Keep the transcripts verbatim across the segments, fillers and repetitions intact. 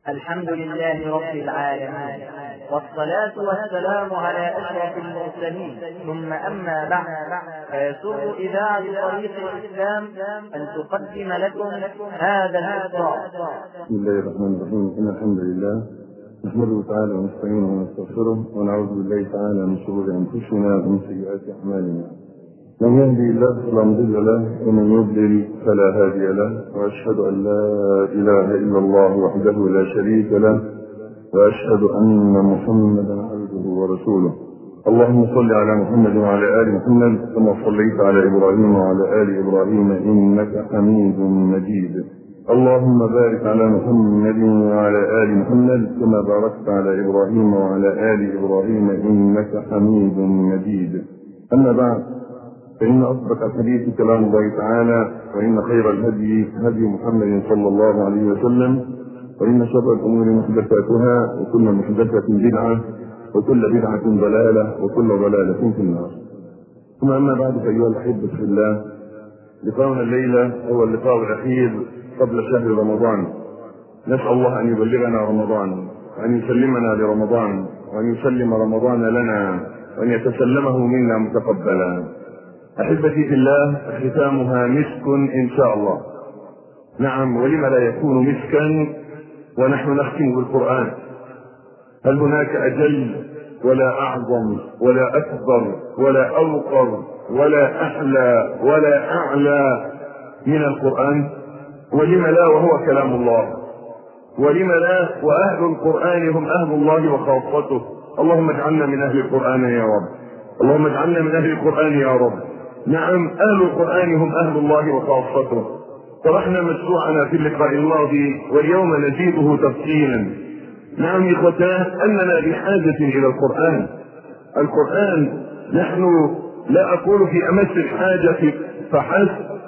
الحمد لله رب العالمين، والصلاة والسلام على أشرف المرسلين، ثم أما بعد، فيسر إذاعة طريق الإسلام أن تقدم لكم هذا الإصدار. بسم الله الرحمن الرحيم. إن الحمد لله نحمده تعالى ونستعينه ونستغفره ونعوذ بالله تعالى من شرور أنفسنا ومن سيئات أعمالنا. من يهدي الله فلا مضل له ومن يضلل فلا هادي له، وأشهد أن لا إله إلا الله وحده لا شريك له، وأشهد أن محمدا عبده ورسوله. اللهم صل على محمد وعلى آل محمد كما صليت على إبراهيم وعلى آل إبراهيم إنك حميد مجيد. اللهم بارك على محمد وعلى آل محمد كما باركت على إبراهيم وعلى آل إبراهيم إنك حميد مجيد. أما بعد، فإن أصدق الحديث كلام الله تعالى، وإن خير الهدي هدي محمد صلى الله عليه وسلم، وإن شر الأمور محدثاتها، وكل محدثة بدعة، وكل بدعة ضلالة، وكل ضلالة في النار. ثم أما بعد، فأيها الأحبة في الله، لقاؤنا الليلة هو اللقاء الأخير قبل شهر رمضان. نسأل الله أن يبلغنا رمضان، وأن يسلمنا لرمضان، وأن يسلم رمضان لنا، وأن يتسلمه منا متقبلا. أحبتي في الله، ختامها مسك إن شاء الله. نعم، ولم لا يكون مسكا ونحن نختم بالقرآن؟ هل هناك أجل ولا أعظم ولا أكبر ولا أوقر ولا أحلى ولا أعلى من القرآن؟ ولم لا وهو كلام الله؟ ولم لا وأهل القرآن هم أهل الله وخاصته؟ اللهم اجعلنا من أهل القرآن يا رب، اللهم اجعلنا من أهل القرآن يا رب. نعم، أهل القرآن هم أهل الله وخاصته. طرحنا مشروعنا في اللقاء الماضي، واليوم نزيده تفصيلا. نعم إخوتاه، أننا بحاجة إلى القرآن. القرآن نحن لا أقول في أمس الحاجة فحسب،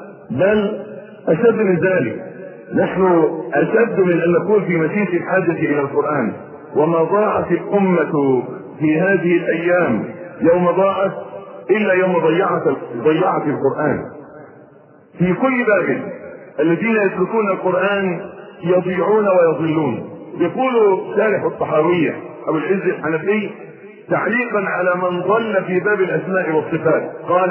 بل أشد من ذلك، نحن أشد من أن نقول في مسيس الحاجة إلى القرآن. وما ضاعت الأمة في هذه الأيام يوم ضاعت إلا يوم ضيعت ضيعت القرآن في كل باب. الذين يتركون القرآن يضيعون ويضلون. يقول شارح الطحاوية أبو العز الحنفي تعليقا على من ضل في باب الأسماء والصفات، قال: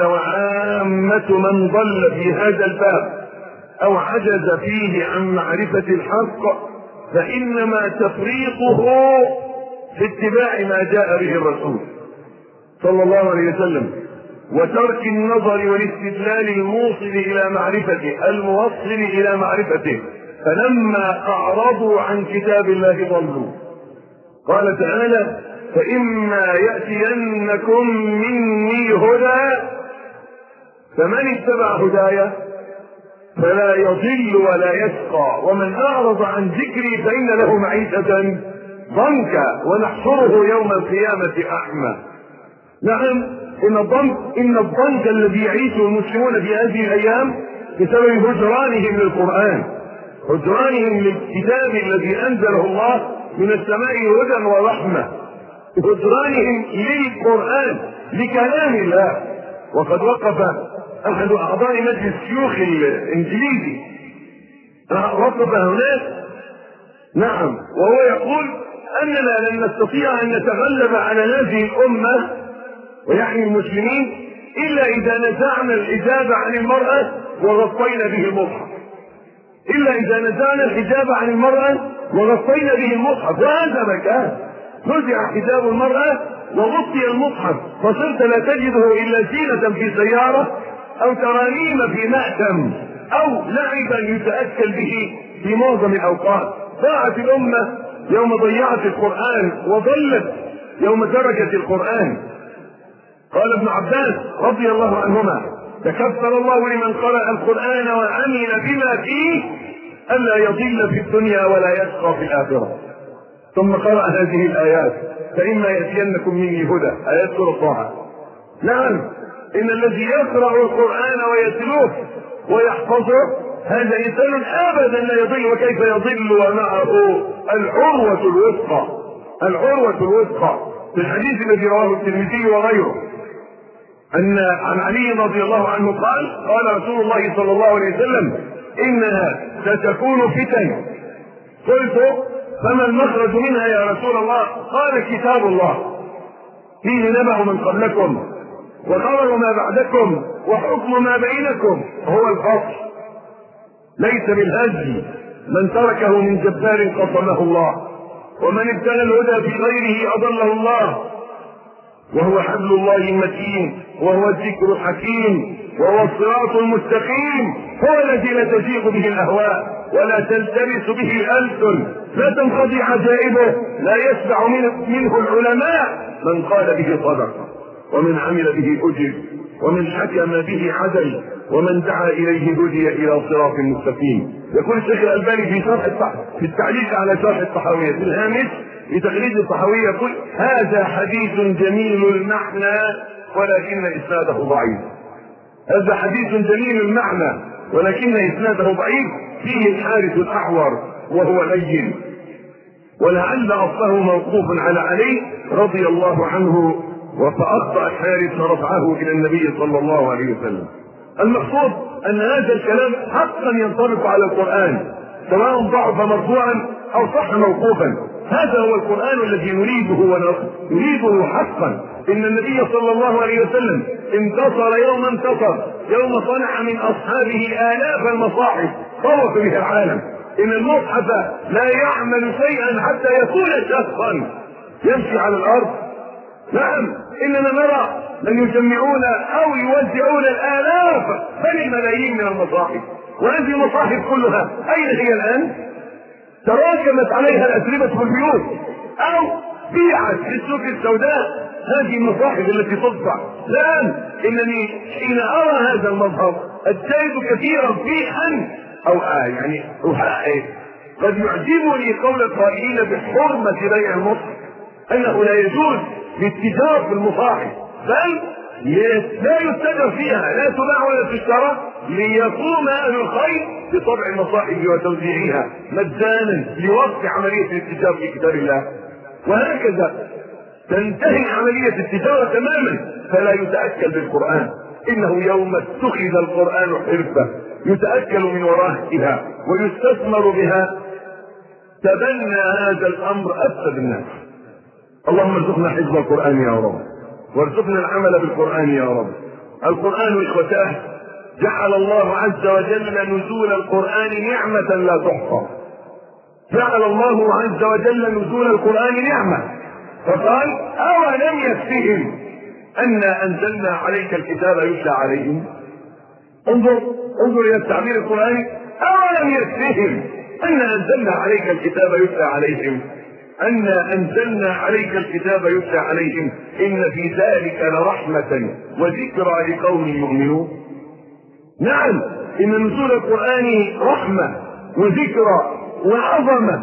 وعامة من ضل في هذا الباب أو عجز فيه عن معرفة الحق فإنما تفريطه في اتباع ما جاء به الرسول صلى الله عليه وسلم، وترك النظر والاستدلال الموصل إلى معرفته الموصل إلى معرفته، فلما أعرضوا عن كتاب الله ضلوا. قال تعالى: فإما يأتينكم مني هدى فمن اتبع هدايا فلا يضل ولا يشقى، ومن أعرض عن ذكري فإن له معيشة ضنكا ونحشره يوم القيامة أعمى. نعم، إن الضنك إن الضنك الذي يعيشه المسلمون في هذه الأيام بسبب هجرانهم للقرآن، هجرانهم للكتاب الذي أنزله الله من السماء هدى ورحمة، هجرانهم للقرآن لكلام الله. وقد وقف أحد أعضاء مجلس الشيوخ الإنجليزي، وقف هناك نعم وهو يقول أننا لن نستطيع أن نتغلب على هذه الأمة ويعني المسلمين إلا إذا نزعنا الحجاب عن المرأة وغطينا به المصحف، إلا إذا نزعنا الحجاب عن المرأة وغطينا به المصحف. وهذا مكان نزع حجاب المرأة وغطي المصحف، فصرت لا تجده إلا زينة في سيارة أو ترانيم في مأتم أو لعبا يتأكل به في معظم الأوقات. ضاعت الأمة يوم ضيعت القرآن، وضلت يوم تركت القرآن. قال ابن عباس رضي الله عنهما: تكفل الله لمن قرأ القرآن وعمل بما فيه ألا يضل في الدنيا ولا يشقى في الآخرة. ثم قرأ هذه الآيات: فإما يأتينكم مني هدى، آيات سورة طه. نعم، إن الذي يقرأ القرآن ويتلوه ويحفظه هذا إنسان أبدا لا يضل. وكيف يضل ومعه العروة الوثقى، العروة الوثقى. في الحديث الذي رواه الترمذي وغيره أن عن علي رضي الله عنه قال: قال رسول الله صلى الله عليه وسلم: إنها ستكون فتن. قلت: فما المخرج منها يا رسول الله؟ قال كتاب الله فيه نبأ من قبلكم وخبر ما بعدكم وحكم ما بينكم هو الفصل، ليس بالهزل، من تركه من جبار قصمه الله، ومن ابتغى الهدى في غيره أضله الله، وهو حبل الله المتين، وهو الذكر الحكيم، وهو الصراط المستقيم، هو الذي لا تزيغ به الأهواء ولا تلتبس به الألسن، لا تنقضي عجائبه، لا يشبع منه العلماء، من قال به صدق، ومن عمل به أجر، ومن حكم به عدل، ومن دعا إليه هدي إلى صراط مستقيم. يقول الشيخ الألباني في شرح في التعليق على شرح الطحاوية في الهامش لتخريج الطحاوية يقول: هذا حديث جميل المعنى ولكن إسناده ضعيف. هذا حديث جميل المعنى ولكن إسناده ضعيف، فيه الحارث الأحور وهو لين، ولعل أصله موقوف على علي رضي الله عنه، فأخطأ الحارث فرفعه إلى النبي صلى الله عليه وسلم. المقصود أن هذا الكلام حقا ينطبق على القرآن، سواء ضعف مرفوعا أو صح موقوفا. هذا هو القرآن الذي نريده ونريده حقا. إن النبي صلى الله عليه وسلم انتصر يوم انتصر، يوم صنع من أصحابه آلاف المصاحف طوف بها العالم. إن المصحف لا يعمل شيئا حتى يكون شخصا يمشي على الأرض. نعم، إننا نرى من يجمعون أو يوزعون الآلاف بل الملايين من المصاحف، وهذه المصاحف كلها أين هي الآن؟ تراكمت عليها الأتربة في البيوت أو بيعت في السوق السوداء. هذه المصاحف التي تطبع الآن، إنني حين أرى هذا المظهر أجتهد كثيرا في أن أو آه يعني أحقق. قد يعجبني قول القائلين بحرمة بيع المصحف، أنه لا يجوز للتجار في المصاحف، بل لا يتجر فيها، لا تباع ولا تشترى، ليقوم أهل الخير بطبع المصاحف وتوزيعها مجانا لوقف عملية الاتجار في كتاب الله. وهكذا تنتهي عملية التجارة تماما، فلا يتأكل بالقرآن. إنه يوم اتخذ القرآن حرفة يتأكل من ورائها ويستثمر بها، تبنى هذا الأمر أفسد الناس. اللهم ارزقنا حفظ القرآن يا رب، وارزقنا العمل بالقرآن يا رب. القرآن إخوتاه جعل الله عز وجل نزول القرآن نعمة لا تحصى. جعل الله عز وجل نزول القرآن نعمة، فقال: أولم يكفهم أنا أنزلنا عليك الكتاب يتلى عليهم. انظر انظر إلى التعبير القرآني: أولم يكفهم أنا أنزلنا عليك الكتاب يتلى عليهم، أنا أنزلنا عليك الكتاب يتلى عليهم إن في ذلك لرحمة وذكرى لقوم يؤمنون. نعم، إن نزول القرآن رحمة وذكرى وعظمة.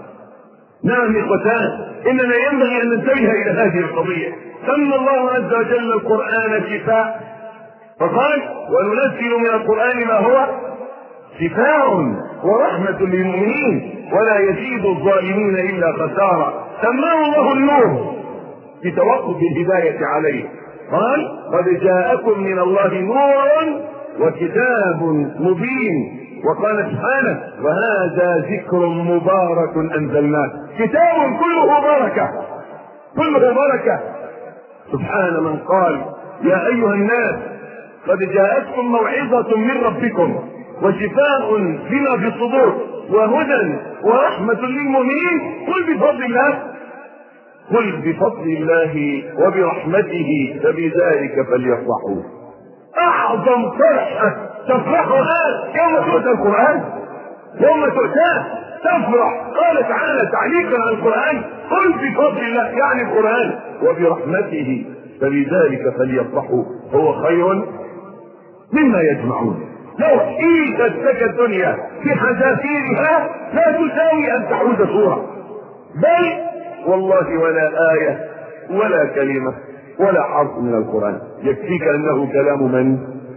نعم إخوتان، إننا ينبغي أن ننتبه إلى هذه القضية. سمى الله عز وجل القرآن شفاء، فقال: وننزل من القرآن ما هو شفاء ورحمة للمؤمنين ولا يزيد الظالمين إلا خسارة. سماه الله النور بتوقف الهداية عليه، قال: قد جاءكم من الله نور وكتاب مبين. وقال سبحانه: وهذا ذكر مبارك أنزلناه. كتاب كله بركة، كله بركة. سبحان من قال: يا أيها الناس قد جاءتكم موعظة من ربكم وشفاء لما في الصدور وهدى ورحمة للمؤمنين. قل بفضل الله قل بفضل الله وبرحمته فبذلك فليفرحوا. أعظم فرحة تفرحها يوم تؤتى القرآن، يوم تؤتاه تفرح. قال تعالى تعليقا على القرآن: قل بفضل الله، يعني القرآن، وبرحمته فبذلك فليفرحوا هو خير مما يجمعون. لو حيثت لك الدنيا في حذافيرها لا تساوي أن تعود صورة، بل والله ولا آية ولا كلمة ولا حرف من القرآن يكفيك أنه كلام من؟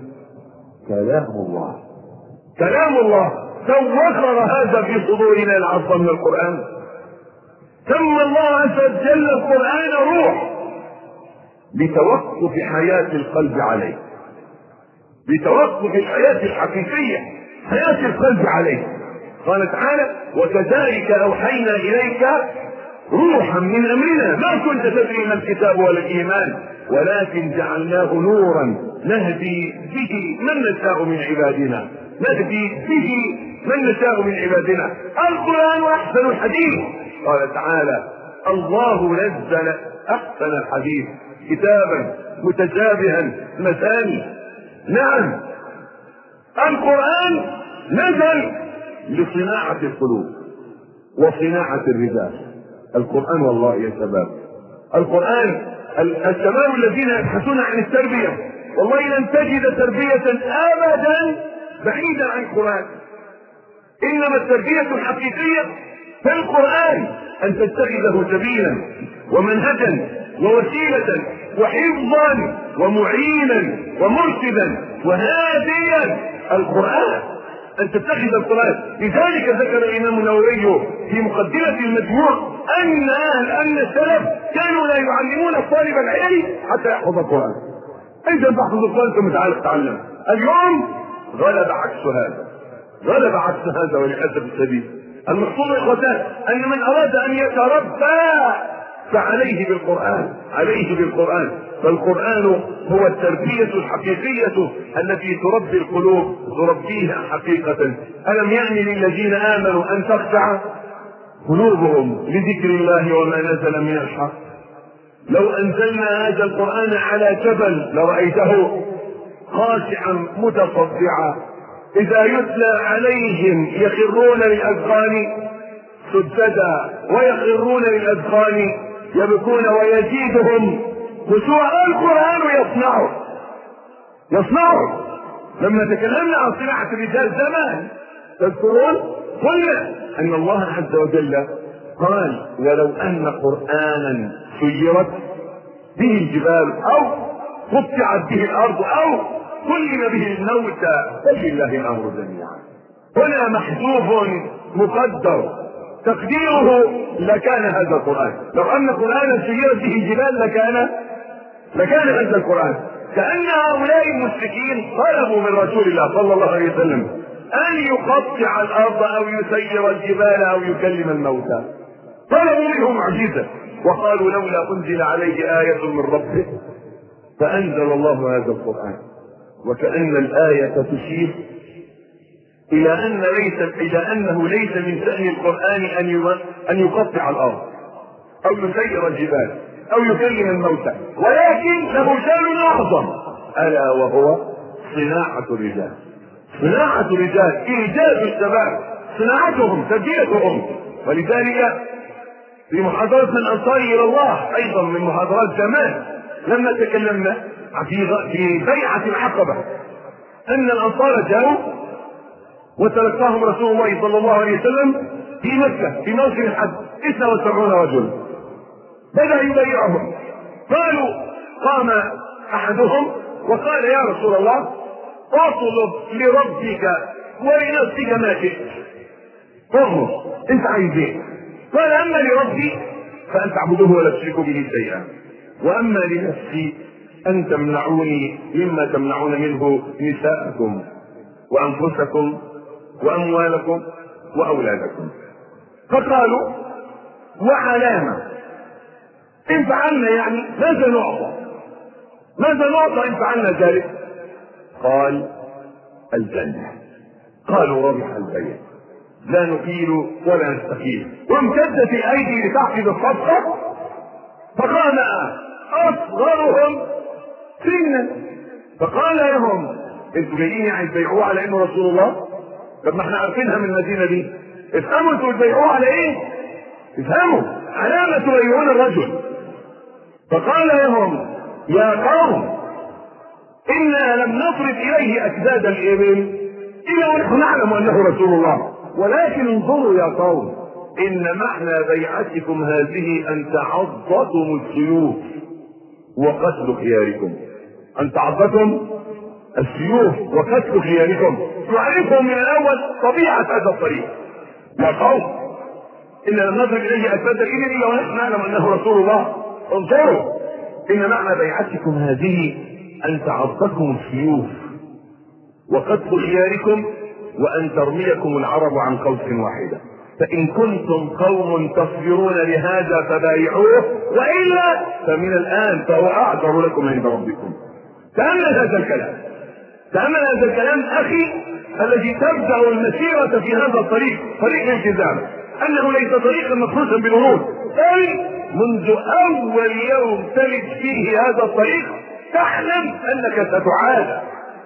كلام الله. كلام الله. لو وصل هذا في صدورنا العظم من القرآن. سمى الله عز وجل القرآن روح لتوقف حياة القلب عليه، لتوقف الحياة الحقيقية، حياة القلب عليه. قال تعالى وكذلك أوحينا إليك روحا من أمرنا ما كنت تدري ما الكتاب ولا الإيمان ولكن جعلناه نورا نهدي به من نشاء من عبادنا نهدي به من نشاء من عبادنا القرآن أحسن الحديث. قال تعالى الله نزل أحسن الحديث كتابا متشابها مثاني. نعم القرآن نزل لصناعة القلوب وصناعة الرجال. القرآن والله يا شباب القرآن الشباب الذين يبحثون عن التربية والله لن تجد تربية أبدا بعيدا عن القرآن. إنما التربية الحقيقية في القرآن أن تتخذه سبيلا ومنهجا ووسيلة وحفظا ومعينا ومرشدا وهاديا. القرآن أن تتخذ القرآن. لذلك ذكر الإمام النووي في مقدمة المجموع أن أهل أن السلف كانوا لا يعلمون الطالب العلم حتى يحفظ القرآن. أنت تحفظ القرآن ثم تعال تتعلم. اليوم غلب عكس هذا غلب عكس هذا وللأسف الشديد. المقصود يا إخوتان أن من أراد أن يتربى فعليه بالقرآن عليه بالقرآن. فالقرآن هو التربية الحقيقية التي تربي القلوب تربيها حقيقة. ألم يأن للذين آمنوا أن تخشع قلوبهم لذكر الله وما نزل من الحق. لو أنزلنا هذا القرآن على جبل لرأيته خاشعا متصدعا إذا يتلى عليهم يخرون للأذقان سجدا ويخرون للأذقان يبكون ويزيدهم خشوعا. القرآن يصنعه يصنعه. لما تكلمنا عن صناعة الرجال زمان تذكرون قلنا أن الله عز وجل قال ولو أن قرآنا سيرت به الجبال أو قطعت به الأرض أو كلم به الموتى فلله الأمر جميعا. هنا محذوف مقدر تقديره لكان هذا القرآن. لو أن قرآنا سيرت به الجبال لكان لكان هذا القرآن. كأن هؤلاء المشركين طلبوا من رسول الله صلى الله عليه وسلم أن يقطع الأرض أو يسير الجبال أو يكلم الموتى. طلبوا منه معجزة وقالوا لولا أنزل عليه آية من ربه فأنزل الله هذا القرآن. وكأن الآية تشير إلى أن ليس إلى أنه ليس من شأن القرآن أن أن يقطع الأرض أو يسير الجبال أو يكلم الموتى ولكن له شأن أعظم ألا وهو صناعة الرجال. صناعة الرجال إيجاد الشباب صناعتهم تربيتهم. ولذلك في محاضرة من أنصار إلى الله أيضا من محاضرات زمان لما تكلمنا في بيعة العقبة أن الأنصار جاءوا وتلقاهم رسول الله صلى الله عليه وسلم في مكة في موسم الحج اثنين وسبعين رجل. بدأ يبايعهم. قالوا قام أحدهم وقال يا رسول الله اطلب لربك ولنفسك ما شئت. اطلب انت عايز ايه؟ قال اما لربي فان تعبدوه ولا تشركوا به شيئا واما لنفسي ان تمنعوني مما تمنعون منه نساءكم وانفسكم واموالكم واولادكم. فقالوا وعلامة ان فعلنا يعني ماذا نعطى ماذا نعطى ان فعلنا ذلك؟ قال الجنة. قالوا ربح البيع لا نقيل ولا نستقيل. وامتدت الايدي لتعقد الصفقة فقام اصغرهم سنا فقال لهم انتوا جايين يعني تبيعوه على انه رسول الله؟ طب ما احنا عارفينها من المدينة دي. افهموا انتوا تبيعوه على ايه؟ افهموا علامة تبيعون الرجل. فقال لهم يا قوم إنا لم نفرض إليه أكباد الإبل إلا ونحن نعلم أنه رسول الله ولكن انظروا يا قوم إن معنى بيعتكم هذه أن تعضتم السيوف وقتل خياركم. أن تعضتم السيوف وقتل خياركم. تعرفهم من الأول طبيعة هذا الطريق. يا قوم إنا لم نفرض إليه أكباد الإبل إلا ونحن نعلم أنه رسول الله. انظروا إن معنى بيعتكم هذه أن تعضكم السيوف وقتل خياركم وأن ترميكم العرب عن قوس واحدة. فإن كنتم قوم تصبرون لهذا فبايعوه، وإلا فمن الآن فهو أعذر لكم عند ربكم. تأمل هذا الكلام، تأمل هذا الكلام أخي الذي تبدأ المسيرة في هذا الطريق، طريق الالتزام، أنه ليس طريقا مفروشا بالورود، بل منذ أول يوم تلج فيه هذا الطريق تعلم أنك ستعاد.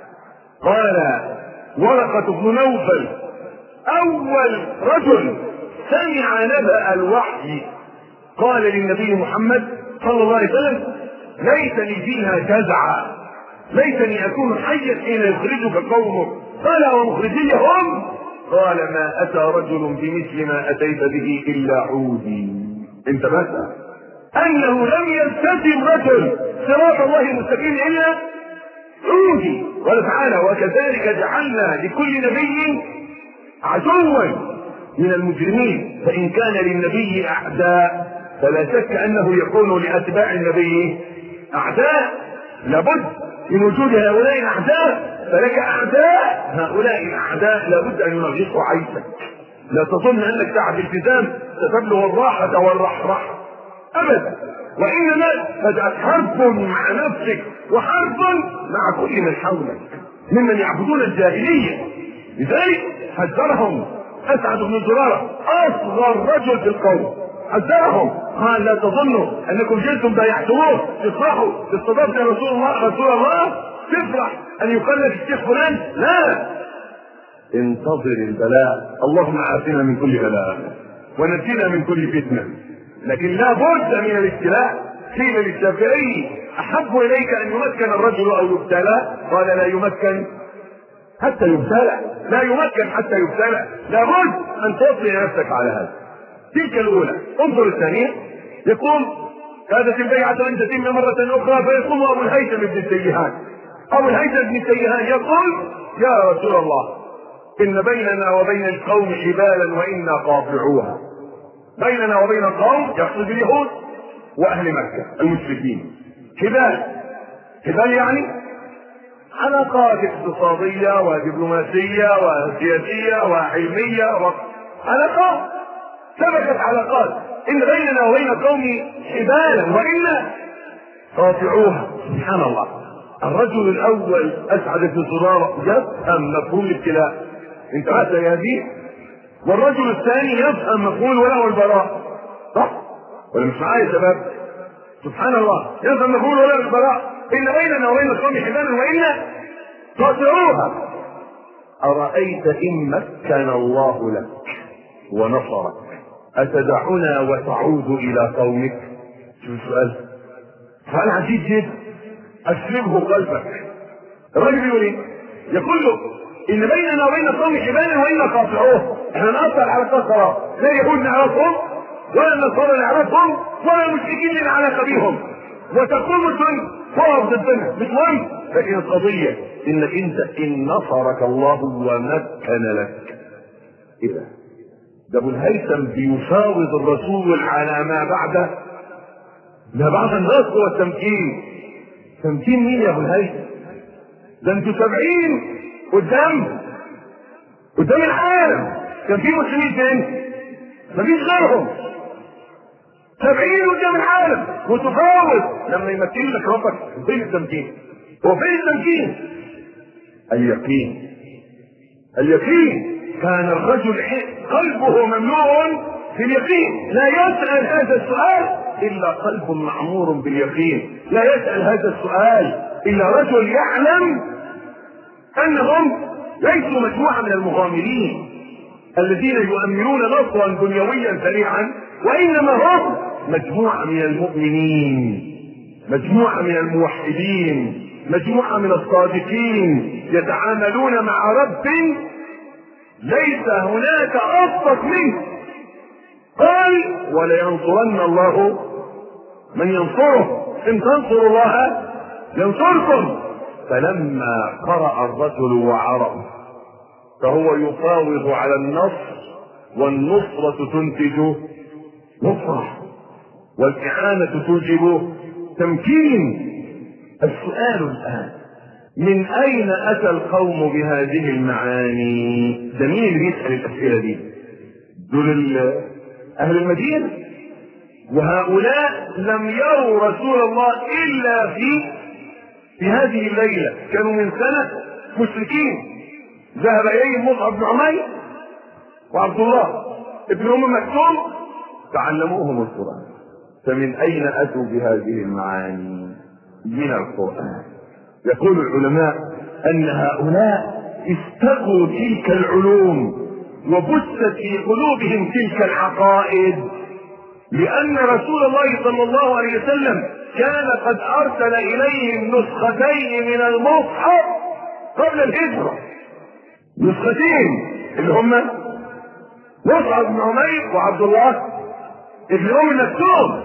قال ورقة بن نوفل أول رجل سمع نبأ الوحي قال للنبي محمد صلى الله عليه وسلم: ليتني فيها جزعا، ليتني أكون حيا حين يخرجك قومك. قال ومخرجيهم؟ قال ما أتى رجل بمثل ما أتيت به إلا عودي. انتبهت أنه لم يلتزم رجل صراط الله المستقيم إلا عودي. قال تعالى: وكذلك جعلنا لكل نبي عدوا من المجرمين. فإن كان للنبي أعداء فلا شك أنه يكون لأتباع النبي أعداء. لابد من وجود هؤلاء الأعداء، فلك أعداء، هؤلاء الأعداء لابد أن ينغصوا عيشك. لا تظن أنك تحت التزام ستبلغ الراحة والرحرحة أبدا، وإنما بدأت حرب مع نفسك وحرب مع كل من حولك ممن يعبدون الجاهلية. لذلك حذرهم أسعد بن زرارة أصغر رجل في القوم، حذرهم قال: لا تظنوا أنكم جئتم بايعتموه تفرحوا باستضافة رسول الله رسول الله تفرح أن يقال لك الشيخ فلان. لا، انتظر البلاء. اللهم عافنا من كل بلاء ونجينا من كل فتنة، لكن لا بد من الابتلاء. قيل للشافعي: أحب إليك أن يمكن الرجل أو يبتلى؟ قال: لا يمكن حتى يبتلى، لا يمكن حتى يبتلى. لابد أن تطلع نفسك على هذا. تلك الأولى. انظر الثانية، يقول: كادت البيعة أن تتم مرة أخرى، فيقوم أبو الهيثم بن التيهان. أبو الهيثم بن التيهان يقول: يا رسول الله، إن بيننا وبين القوم حبالا وإنا قاطعوها. بيننا وبين القوم يقصد اليهود وأهل مكة المشركين. حبال، حبال يعني علاقات اقتصادية ودبلوماسية وسياسية وعلمية وعلاقات، سبقت علاقات. إن بيننا وبين القوم حبالا وإنا قاطعوها. سبحان الله، الرجل الأول أسعد بن زرارة يفهم مفهوم الابتلاء، انتهت يا هذه، والرجل الثاني يفهم مفهوم الولاء والبراء. صح ولا مش معايا يا شباب؟ سبحان الله، يفهم مفهوم الولاء والبراء. إن بيننا وبين القوم حبالا وإنا قاطعوها. أرأيت إن مكن الله لك ونصرك أتدعنا وتعود إلى قومك؟ شوف السؤال، سؤال عجيب جدا، أسلمه قلبك. الراجل يقول إيه؟ يقول له: إن بيننا وبين القوم حبالا وإنا قاطعوه. إحنا نقطع العلاقات خلاص، لا يهود نعرفهم ولا النصارى نعرفهم ولا المشركين اللي علاقة بيهم، وتقوم الدنيا تقف ضدنا، مش مهم. لكن القضية إنك أنت إن نصرك الله ومكن لك. إيه ده؟ ده ابو الهيثم بيفاوض الرسول على ما بعد ما بعد النصر والتمكين. تمكين مين يا ابو الهيثم؟ ده انتوا سبعين قدام قدام العالم، كان في مسلمين فين؟ مفيش غيرهم. سبعين قدام العالم وتفاوض لما يمكن لك ربك. فين التمكين؟ هو فين التمكين؟ اليقين. اليقين. كان الرجل قلبه مملوء باليقين، لا يسأل هذا السؤال إلا قلب معمور باليقين، لا يسأل هذا السؤال إلا رجل يعلم أنهم ليسوا مجموعة من المغامرين الذين يؤمنون نصرا دنيويا سريعا، وإنما هم مجموعة من المؤمنين، مجموعة من الموحدين، مجموعة من الصادقين يتعاملون مع رب ليس هناك أصدق منه. قال: ولينصرن الله من ينصره، إن تنصروا الله ينصركم. فلما قرأ الرجل وعرف فهو يفاوض على النصر، والنصرة تنتج نصرة، والإعانة توجب تمكين. السؤال الآن: من اين اتى القوم بهذه المعاني؟ ده مين اللي بيسأل الاسئلة دي؟ دول اهل المدينة، وهؤلاء لم يروا رسول الله الا في في هذه الليلة. كانوا من سنة مشركين. ذهب اليهم مصعب بن عمير وعبد الله ابن ام مكتوم تعلموهم القرآن. فمن اين اتوا بهذه المعاني؟ من القرآن. يقول العلماء ان هؤلاء استقوا تلك العلوم وبثت في قلوبهم تلك العقائد، لان رسول الله صلى الله عليه وسلم كان قد ارسل اليهم نسختين من المصحف قبل الهجرة. نسختين اللي هم مصعب بن عمير وعبد الله ابن ام مكتوم،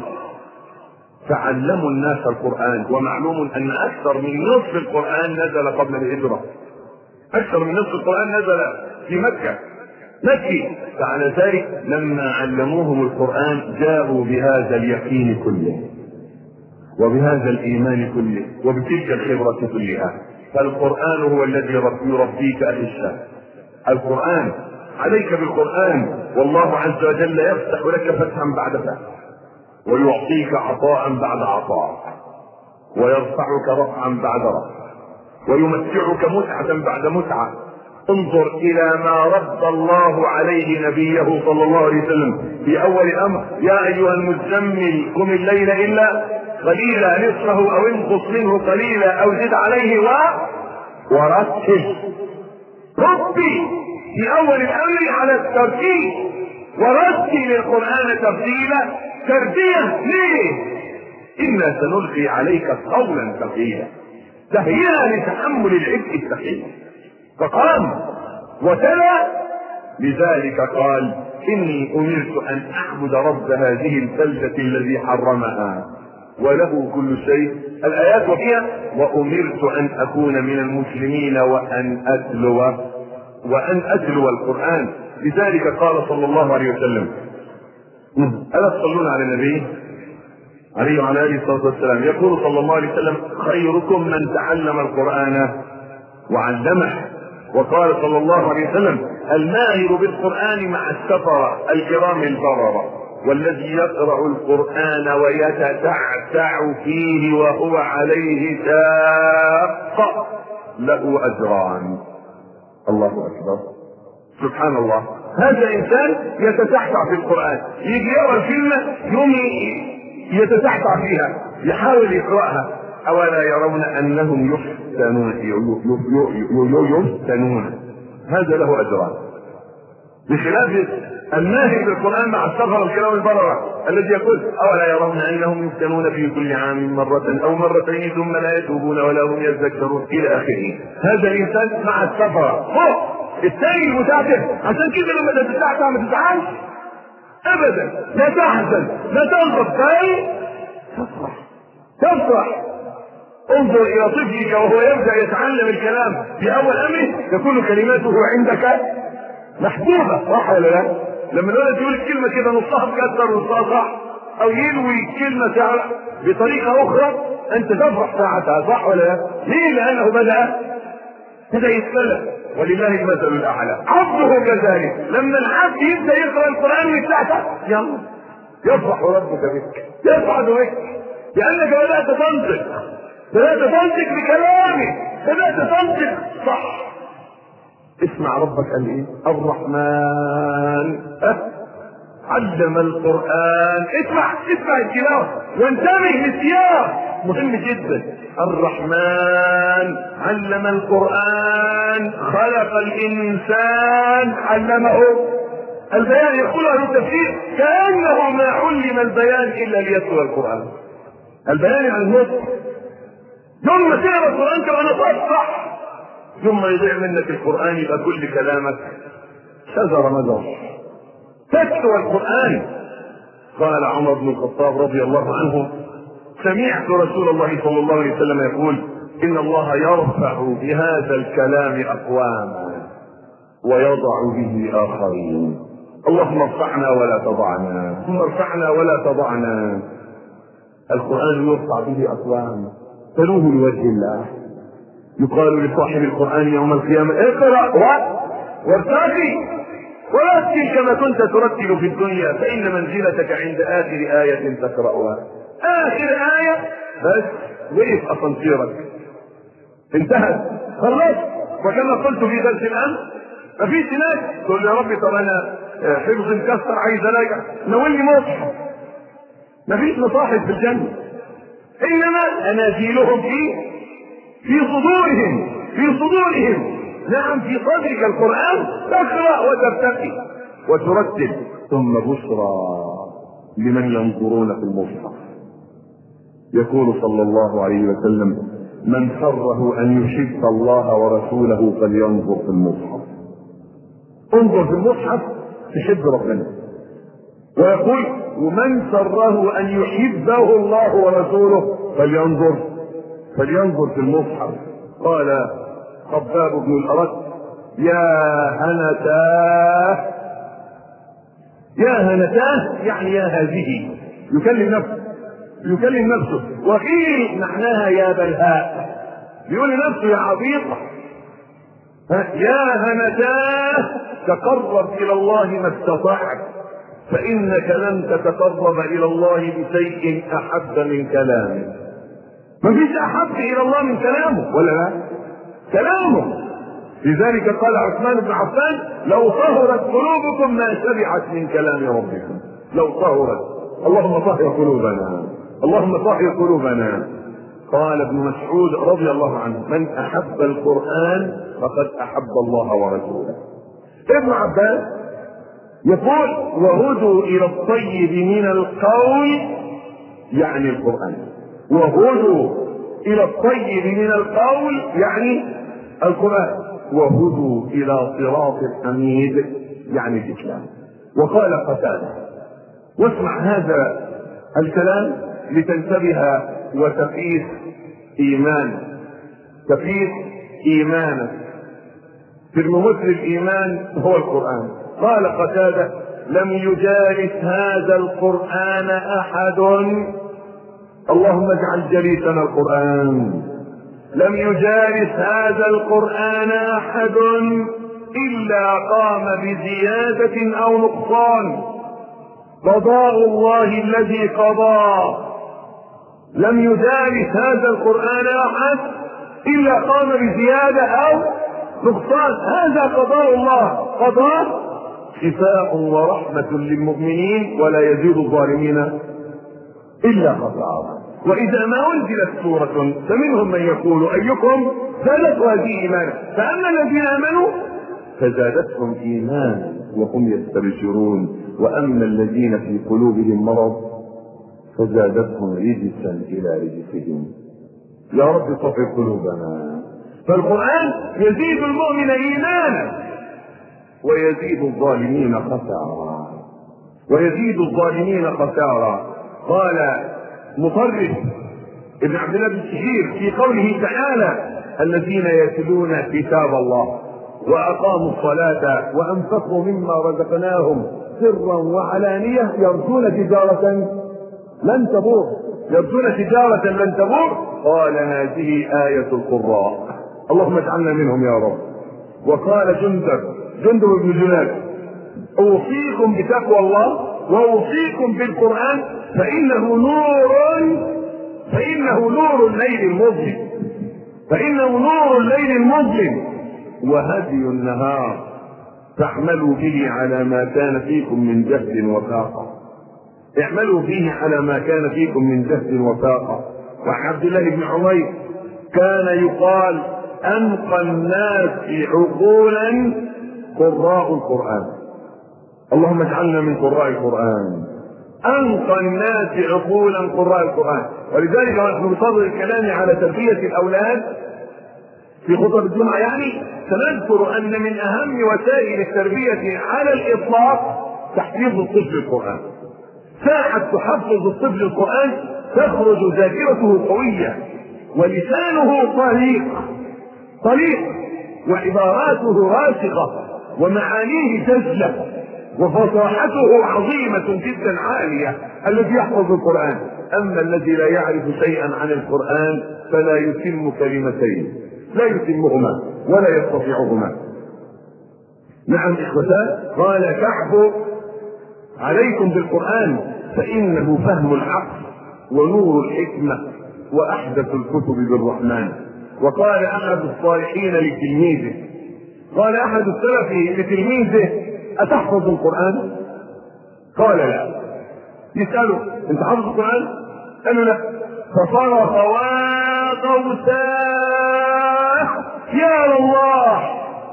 فعلموا الناس القرآن. ومعلوم ان اكثر من نصف القرآن نزل قبل الهجرة، اكثر من نصف القرآن نزل في مكة مكي. فعلى ذلك لما علموهم القرآن جاءوا بهذا اليقين كله وبهذا الايمان كله وبتلك الخبرة كلها. فالقرآن هو الذي يربيك اهل الشام. القرآن، عليك بالقرآن، والله عز وجل يفتح لك فتحا بعد فتح، ويعطيك عطاء بعد عطاء، ويرفعك رفعا بعد رفع، ويمتعك متعة بعد متعة. انظر الى ما رد الله عليه نبيه صلى الله عليه وسلم في اول امر: يا ايها المزمل قم الليل الا قليلا نصفه او انقص منه قليلا او زد عليه و ورتل. ربي في اول الامر على الترتيب، ورتل القرآن ترتيلا. ترتيلا ليه؟ انا سنلقي عليك قولا ثقيلا تهيئا لتحمل العبء الثقيل. فقام وتلا. لذلك قال: اني امرت ان اعبد رب هذه البلدة الذي حرمها وله كل شيء. الايات وفيها: وامرت ان اكون من المسلمين وان اتلو وان اتلو القرآن. لذلك قال صلى الله عليه وسلم: الا تصلون على النبي عليه وعلى اله الصلاه والسلام؟ يقول صلى الله عليه وسلم: خيركم من تعلم القرآن وعلمه. وقال صلى الله عليه وسلم: الماهر بالقرآن مع السفرة الكرام البررة، والذي يقرأ القرآن ويتتعتع فيه وهو عليه شاق له أجران. الله أكبر، سبحان الله. هذا إنسان يتتعتع في القرآن، يجي يقرأ الكلمة يوم يتتعتع فيها، يحاول يقرأها. أولا يرون أنهم يفتنون يفتنون هذا له أجران، بخلاف الماهر بالقرآن مع السفر الكرام البررة الذي يقول: أولا يرون أنهم يفتنون في كل عام مرة أو مرتين ثم لا يتوبون ولا هم يذكرون إلى آخره. هذا الإنسان مع السفر فوق. الثاني المتعتع، عشان كده لما تتعتع ما تزعلش أبدا، لا تحزن لا تغضب، ثاني تفرح تفرح. انظر الى طفلك وهو يبدا يتعلم الكلام في اول امره تكون كلماته عندك محبوبه، صح ولا لا؟ لما الولد يقول الكلمه كده نصها مكسر ونصها صح، او يلوي كلمه بطريقه اخرى انت تفرح ساعتها، صح ولا لا؟ ليه؟ لانه بدا بدا يتكلم، ولله المثل الاعلى. عبده كذلك، لما العبد يبدا يقرا القران من ساعتها يلا يفرح ربك بك، يسعد بك، لانك بدات تنطق، بدات تنطق بكلامه، بدات تنطق صح. اسمع ربك قال ايه؟ الرحمن أه؟ علم القرآن. اسمع اسمع التلاوة وانتبه للسياق، مهم جدا. الرحمن علم القرآن خلق الإنسان علمه البيان. يقول أهل التفسير: كأنه ما علم البيان إلا ليتلو القرآن. البيان عن النطق، ثم تقرأ القرآن كما نطقت صح، ثم يضيع منك القرآن يبقى كل كلامك شجر مدر. تتلو القرآن. قال عمر بن الخطاب رضي الله عنه: سمعت رسول الله صلى الله عليه وسلم يقول: إن الله يرفع بهذا الكلام أقواما ويضع به آخرين. اللهم ارفعنا ولا تضعنا، ثم ارفعنا ولا يقال لصاحب القرآن يوم القيامة اقرأ وارتقي ورتل كما كنت ترتل في الدنيا فإن منزلتك عند آخر آية تقرأها. آخر آية بس وقف أسانسيرك انتهت خلاص. وكما قلت في درس الأمس مفيش هناك تقول يا رب طب أنا حفظ مكسر عايز أراجع نولي مصحف. مفيش مصاحف في الجنة، إنما أنازيلهم في في صدورهم في صدورهم نعم في صدرك القرآن تقرأ وترتقي وترتل. ثم بشرى لمن ينظرون في المصحف. يقول صلى الله عليه وسلم من سره أن يحب الله ورسوله فلينظر في المصحف. انظر في المصحف تحب ربنا. ويقول ومن سره أن يحبه الله ورسوله فلينظر فلينظر في المصحف. قال خباب بن الأرت يا هنتاه يا هنتاه يعني يا هذه، يكلم نفسه يكلم نفسه. وقيل معناها يا بلهاء، بيقول لنفسه يا عبيط يا هنتاه تقرب إلى الله ما استطعت فإنك لن تتقرب إلى الله بشيء أحب من كلامه. مفيش أحب إلى الله من كلامه ولا لا؟ كلامه. لذلك قال عثمان بن عفان لو طهرت قلوبكم ما شبعت من كلام ربكم. لو طهرت. اللهم طهر قلوبنا اللهم طهر قلوبنا. قال ابن مسعود رضي الله عنه من أحب القرآن فقد أحب الله ورسوله. ابن عباس يقول وهدوا إلى الطيب من القول يعني القرآن، وهدوا إلى الطيب من القول يعني القرآن، وهدوا إلى صراط الحميد يعني الإسلام. وقال قتادة واسمع هذا الكلام لتنتبه وتقيس إيمان تقيس إيمانك. ترمومتر الإيمان هو القرآن. قال قتادة لم يجالس هذا القرآن أحد اللهم اجعل جليسنا القرآن لم يجالس هذا القرآن أحد إلا قام بزيادة أو نقصان. قضاء الله الذي قضى لم يجالس هذا القرآن أحد إلا قام بزيادة أو نقصان. هذا قضاء الله قضاء شفاء ورحمة للمؤمنين ولا يزيد الظالمين إلا خسارة. وإذا ما أنزلت سورة فمنهم من يقول أيكم زادت هذه إيمانا فأما الذين آمنوا فزادتهم إيمانا وهم يستبشرون وأما الذين في قلوبهم مرض فزادتهم رجسا إلى رجسهم. يا رب طهر قلوبنا. فالقرآن يزيد المؤمن إيمانا ويزيد الظالمين خسارا ويزيد الظالمين خسارا. قال مطرف ابن عبد الله بن الشهير في قوله تعالى الذين يتلون كتاب الله وأقاموا الصلاة وأنفقوا مما رزقناهم سرا وعلانية يرجون تجارة لن تبور يرجون تجارة لن تبور. قال هذه آية القراء اللهم اجعلنا منهم يا رب. وقال جندب جندب بن جناد أوصيكم بتقوى الله وأوصيكم بالقرآن فإنه نور فإنه نور الليل المظلم فإنه نور الليل المظلم وهدي النهار فاعملوا به على ما كان فيكم من جهد وفاقة. اعملوا فيه على ما كان فيكم من جهد وفاقة. وعن عبد الله بن عمير كان يقال أنقى الناس عقولا قراء القرآن. اللهم اجعلنا من قراء القرآن. أنقى الناس عقولا قراء القرآن. ولذلك نحن بصدد الكلام على تربية الأولاد في خطب الجمعة يعني سنذكر أن من أهم وسائل التربية على الإطلاق تحفيظ الطفل القرآن. ساعة تحفظ الطفل القرآن تخرج ذاكرته قوية ولسانه طليق طليق وعباراته راسخة ومعانيه جزلة وفصاحته عظيمة جدا عالية الذي يحفظ القرآن. أما الذي لا يعرف شيئا عن القرآن فلا يتم كلمتين لا يتمهما ولا يستطيعهما. نعم إخوتان، قال كعب عليكم بالقرآن فإنه فهم العقل ونور الحكمة وأحدث الكتب بالرحمن. وقال أحد الصالحين لتلميذه، قال أحد السلف لتلميذه أتحفظ القرآن؟ قال لا. يسأله أنت حافظ القرآن؟ قال له لا. فصرخ وقوساه يا الله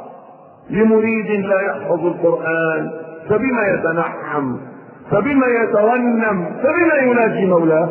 لمريد لا يحفظ القرآن فبما يتنعم فبما يترنم فبما يناجي مولاه.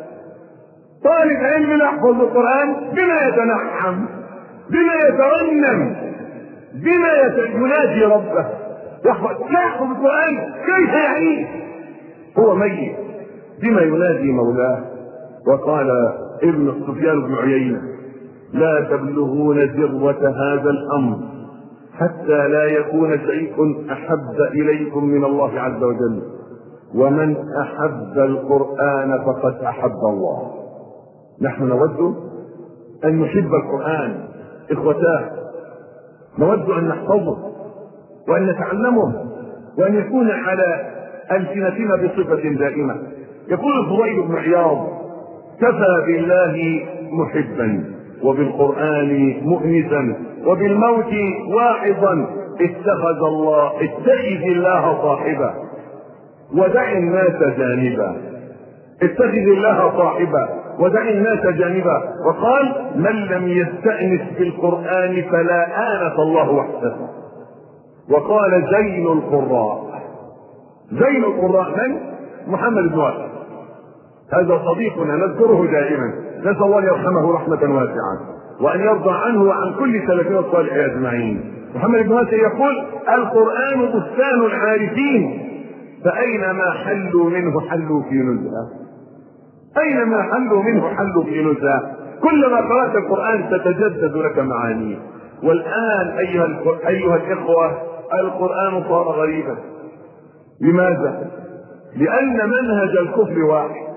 طالب علم لا يحفظ القرآن بما يتنعم بما يترنم بما يناجي ربه. يحفظ يحفظ القرآن كيف يعيش هو ميت بما يناجي مولاه. وقال ابن سفيان بن عيينة لا تبلغون ذروة هذا الأمر حتى لا يكون شيء أحب إليكم من الله عز وجل، ومن أحب القرآن فقد أحب الله. نحن نود أن نحب القرآن إخوتاه، نود أن نحفظه وأن نتعلمه وأن يكون على ألسنتنا بصفة دائمة. يقول الفضيل بن عياض كفى بالله محبا وبالقرآن مؤنسا وبالموت واعظا اتخذ الله اتخذ الله صاحبا ودع الناس جانبا. اتخذ الله صاحبا ودع الناس جانبا. وقال من لم يستأنس بالقرآن فلا آنس الله وحده. وقال زين القراء زين القراء من؟ محمد بن واسع، هذا صديقنا نذكره دائما، نسأل الله ان يرحمه رحمة واسعة وان يرضى عنه وعن كل سلفنا الصالح اجمعين. محمد بن واسع يقول القرآن بستان العارفين فأينما حلوا منه حلوا في نزهة. أينما حلوا منه حلوا في نزهة. كلما قرأت القرآن تتجدد لك معانيه. والآن أيها, أيها الإخوة القرآن صار غريبا. لماذا؟ لأن منهج الكفر واحد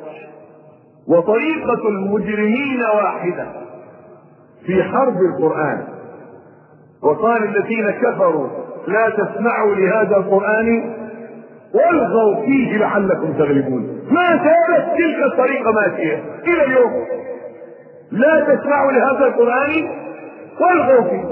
وطريقة المجرمين واحدة في حرب القرآن. وقال الذين كفروا لا تسمعوا لهذا القرآن والغوا فيه لعلكم تغلبون. ما زالت تلك الطريقة ماشية إلى اليوم. لا تسمعوا لهذا القرآن والغوا فيه،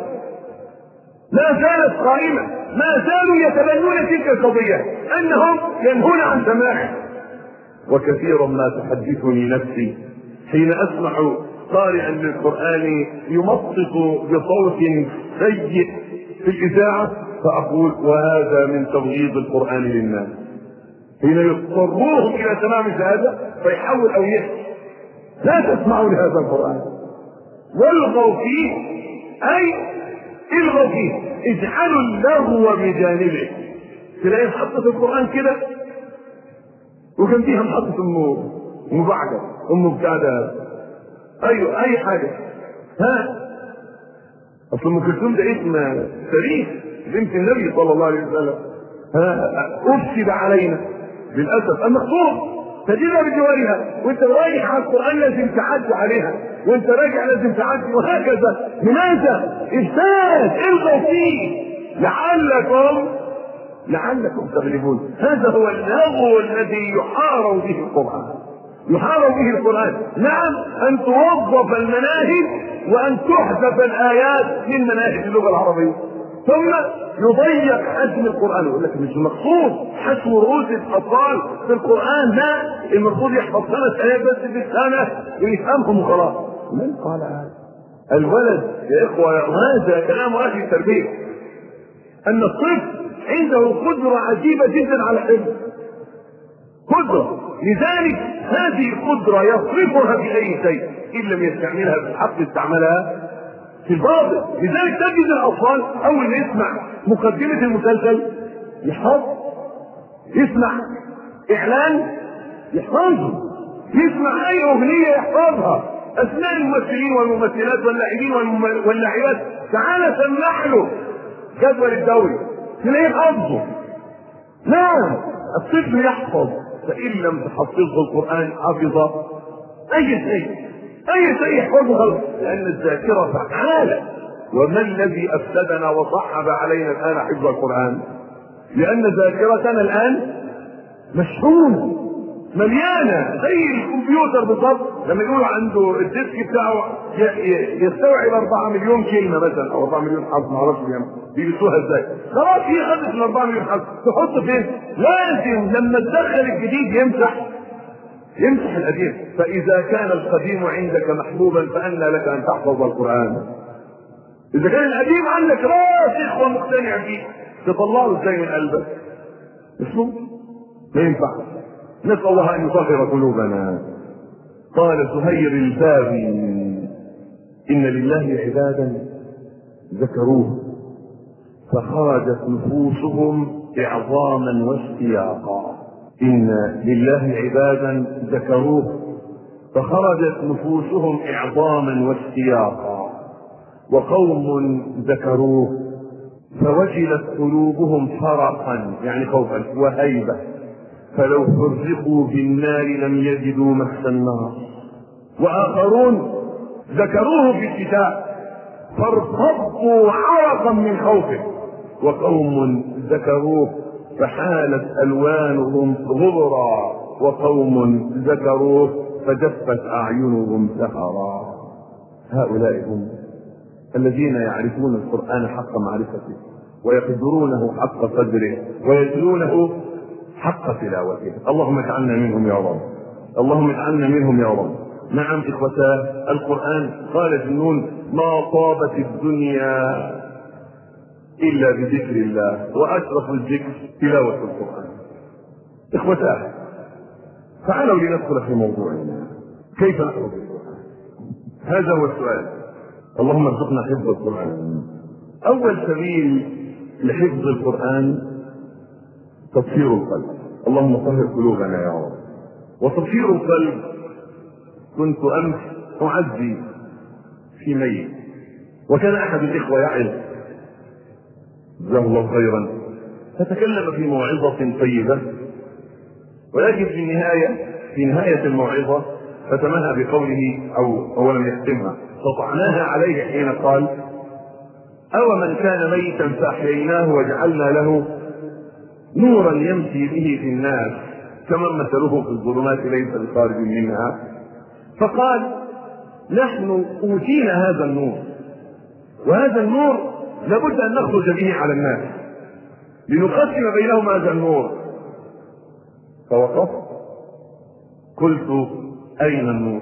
ما زالت قائمة. ما زالوا يتبنون تلك القضية أنهم ينهون عن سماعه. وكثيرا ما تحدثني نفسي حين أسمع قارئا للقرآن يمطط بصوت سيء في الإذاعة فأقول وهذا من تبغيض القرآن للناس. حين يضطروهم إلى تمام هذا فيحول أو يحكي لا تسمعوا لهذا القرآن والغوا فيه، أي الغوا فيه، اجعلوا اللغو بجانبه. تلاقي محطة القرآن كده وكان فيها محطة أم مبعدة أم مبتعدة أيوة أي حاجة. ها أصل أم كلثوم ده اسم تاريخ بنت النبي صلى الله عليه وسلم. ها أفسد علينا للأسف المخطوط تجدها بجوارها، وانت رايح على القرآن لازم تعدي عليها، وانت راجع لازم تعدي، وهكذا. لماذا؟ إفساد الغوا فيه لعلكم لعلكم تغلبون. هذا هو اللغو الذي يحارب به القرآن يحارب به القرآن. نعم أن توظف المناهج وأن تحذف الآيات من مناهج اللغة العربية، ثم يضيق حجم القرآن. يقول لك مش المقصود حجم رؤوس الأطفال في القرآن، لا، المقصود يحفظ خمس آيات بس في السنة ويفهمهم وخلاص. من قال هذا؟ الولد يا إخوة، هذا كلام أهل التربية، أن الطفل عنده قدرة عجيبة جدا على الحفظ، قدرة. لذلك هذه القدرة يصرفها في أي شيء، إن لم يستعملها في الحق استعملها في الباطل. لذلك تجد الأطفال أول ما يسمع مقدمة المسلسل يحفظ، يسمع إعلان يحفظه، يسمع أي أغنية يحفظها، أسماء الممثلين والممثلات واللاعبين واللاعبات، تعال سمع له جدول الدوري تلاقيه حفظه. نعم الطفل يحفظ، فإن لم تحفظه القرآن حفظ أي شيء أي شيء يحفظه، لأن الذاكرة فعالة وما الذي افسدنا وصعب علينا الان حفظ القران؟ لان ذاكرتنا الان مشحونه مليانه زي الكمبيوتر بالضبط. لما يقول عنده الديسك بتاعه يستوعب أربعة مليون كلمه مثلا او أربعة مليون حرف، ما اعرفش بيلبسوها ازاي. خلاص هي خدت ال أربعة مليون حرف، تحط فين؟ لازم لما تدخل الجديد يمسح يمسح القديم. فاذا كان القديم عندك محبوبا فأنى لك ان تحفظ القران. اذا كان القديم عندك راسخ ومقتنع فيه تطلعه ازاي من قلبك؟ اسمه ما ينفع. نسأل الله ان يطهر قلوبنا. قال زهير الباغي ان لله عبادا ذكروه فخرجت نفوسهم اعظاما واشتياقا. ان لله عبادا ذكروه فخرجت نفوسهم اعظاما واشتياقا وقوم ذكروه فوجلت قلوبهم فرقا يعني خوفا وهيبه فلو فرقوا بالنار لم يجدوا مس النار. واخرون ذكروه في الشتاء فارتضوا عرقا من خوفه وقوم ذكروه فحالت الوانهم غبرا وقوم ذكروه فجفت اعينهم سهرا. هؤلاء هم الذين يعرفون القرآن حق معرفته ويقدرونه حق قدره ويتلونه حق تلاوته. اللهم اجعلنا منهم يا رب، اللهم اجعلنا منهم يا رب. نعم اخوتاه القرآن قال جنون ما طابت الدنيا الا بذكر الله واشرف الذكر تلاوة القرآن. اخوتاه تعالوا لندخل في موضوعنا. كيف نحفظ القرآن؟ هذا هو السؤال. اللهم ارزقنا حفظ القرآن. اول سبيل لحفظ القرآن تطهير القلب. اللهم طهر قلوبنا يا رب. وتطهير القلب كنت امس اعزي في ميت وكان احد الاخوه يعظ جزاه الله خيرا فتكلم في موعظه طيبه ولكن في النهايه في نهايه الموعظه ختمها بقوله او هو لم يختمها فطعناها عليه حين قال او من كان ميتا فاحييناه وجعلنا له نورا يمشي به في الناس كمن مثله في الظلمات ليس بخارج منها. فقال نحن اوتينا هذا النور وهذا النور لابد ان نخرج به على الناس لنقسم بينهم هذا النور. فوقفت قلت اين النور؟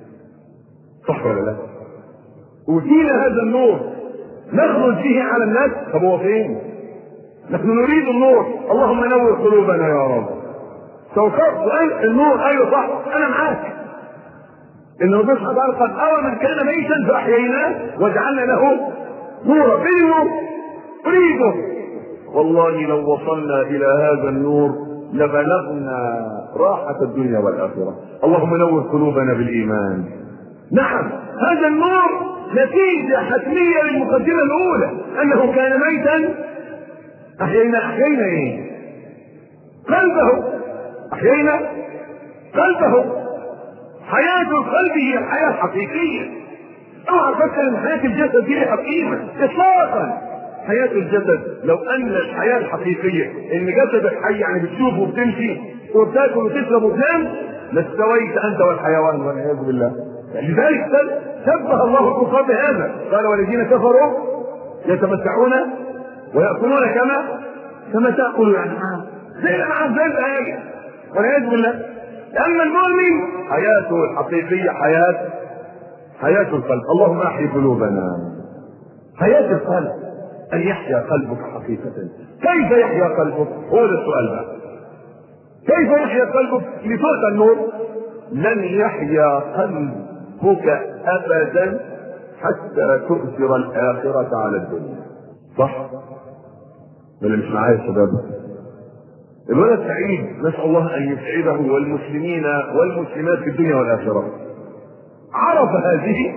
صح ولا لا؟ اوتينا هذا النور نخرج به على الناس، طب هو فين؟ نحن نريد النور. اللهم نور قلوبنا يا رب. توقفت النور ايوه صح انا معاك. ان ربنا سبحانه وتعالى قال او من كان ميتا فاحييناه وجعلنا له نورا. فين النور؟ اريده. والله لو وصلنا الى هذا النور لبلغنا راحة الدنيا والاخرة. اللهم نور قلوبنا بالايمان. نعم هذا النور نتيجة حتمية للمقدمة الاولى انه كان ميتا احيينا. احيينا ايه؟ قلبه. احيينا قلبه. حياة القلب هي الحياة الحقيقية. اوعى تفكر ان حياة الجسد دي حقيقة اطلاقا. حياة الجسد لو ان الحياة الحقيقية ان جسدك حي يعني بتشوف وبتمشي وبتاكل وتشرب وتنام لاستويت انت والحيوان والعياذ بالله. لذلك شبه الله الكفار بهذا قال والذين كفروا يتمتعون ويأكلون كما كما تأكل الأنعام زي الأنعام زي الآية والعياذ بالله. أما المؤمن حياته الحقيقية حياة حياة القلب. اللهم أحيي قلوبنا. حياة القلب أن يحيا قلبك حقيقة. كيف يحيا قلبك؟ هو ده السؤال بقى. كيف يحيا قلبك لتؤتى النور؟ لن يحيا قلبك أبدا حتى تؤثر الآخرة على الدنيا. صح؟ اللي مش معايا يا شباب الولد سعيد نسأل الله أن يسعده والمسلمين والمسلمات في الدنيا والآخرة. عرف هذه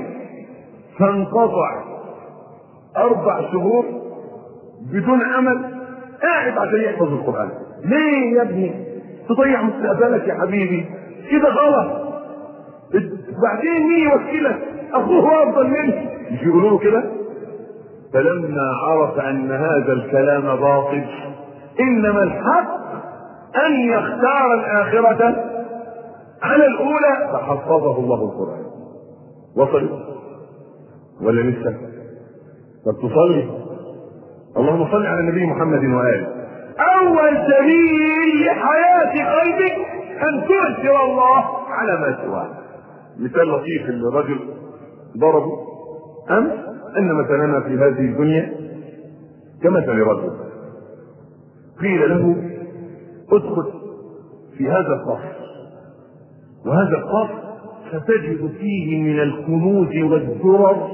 فانقطع أربع شهور بدون عمل قاعد عشان يحفظ القرآن. ليه يا ابني تضيع مستقبلك يا حبيبي كده غلط. بعدين مين يوكلك؟ أخوه أفضل منك. مش يقولوا له كده؟ فلما عرف ان هذا الكلام باطل انما الحق ان يختار الاخرة على الاولى فحفظه الله القرآن. وصل ولا لسه؟ طب تصلي اللهم صل على النبي محمد وآله. اول دليل لحياة قلبك ان تؤثر الله على ما سواه. مثال لطيف الرجل ضربه امس ان مثلنا في هذه الدنيا كمثل رجل قيل له ادخل في هذا القصر، وهذا القصر ستجد فيه من الكنوز والدرر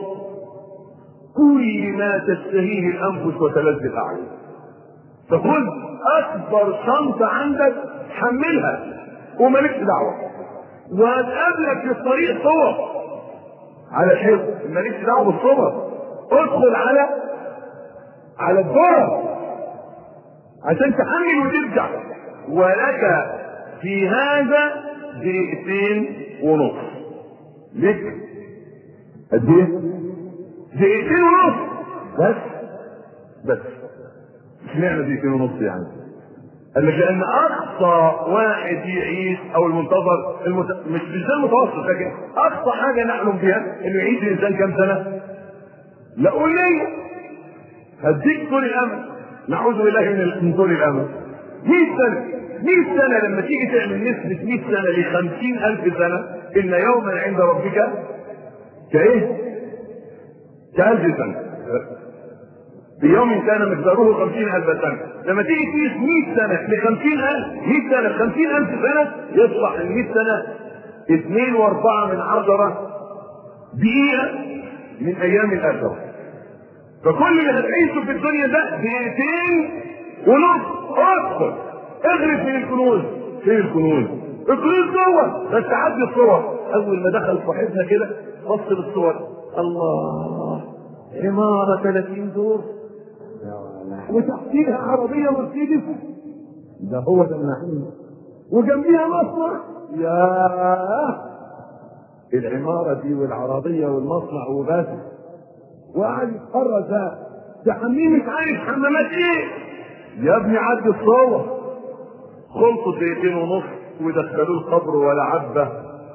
كل ما تشتهيه الانفس وتلذ الاعين، فخذ اكبر شنطه عندك حملها ومالكش دعوه، وهتقابلك في الطريق صور على الحفظ مالكش دعوه بالصور، ادخل على على الدرر عشان تحمل وترجع، ولك في هذا دقيقتين ونص. لك قد ايه؟ دقيقتين ونص بس بس اشمعنى دقيقتين ونص يعني؟ قال لك لان اقصى واحد يعيش او المنتظر المت... مش مش ده المتوسط، لكن اقصى حاجه نحلم بها انه يعيش الانسان كام سنه؟ لا قول لي هديك طول الامل، نعوذ بالله من طول الامل. مئة سنه مئة سنه لما تيجي تعمل نسبه مئة سنه ل خمسين ألف سنه ان يوما عند ربك كايه؟ كألف سنه. في يوم كان مقداره خمسين ألف سنه، لما تيجي تقيس مئة سنه ل خمسين ألف، مئة سنه ل خمسين ألف سنه يصبح ال مئة سنه اثنين واربعة من عشرة دقيقه من ايام الاخره. فكل اللي هتعيشه في الدنيا ده دقيقتين ونص. ادخل اغرف من الكنوز. فين الكنوز؟ الكنوز جوه، بس عدي الصور. اول ما دخل صاحبنا كده بص للصور، الله عماره ثلاثين دور وتحتيها عربيه مرسيدس، ده هو ده النعيم، وجنبيها مصنع. يا العماره دي والعربيه والمصنع وبس، وقعد يتفرج ده ده حميم مش عارف حمامات ايه. يا ابني عدي الصور. خلصوا دقيقتين ونص ودخلوه القبر ولا عبه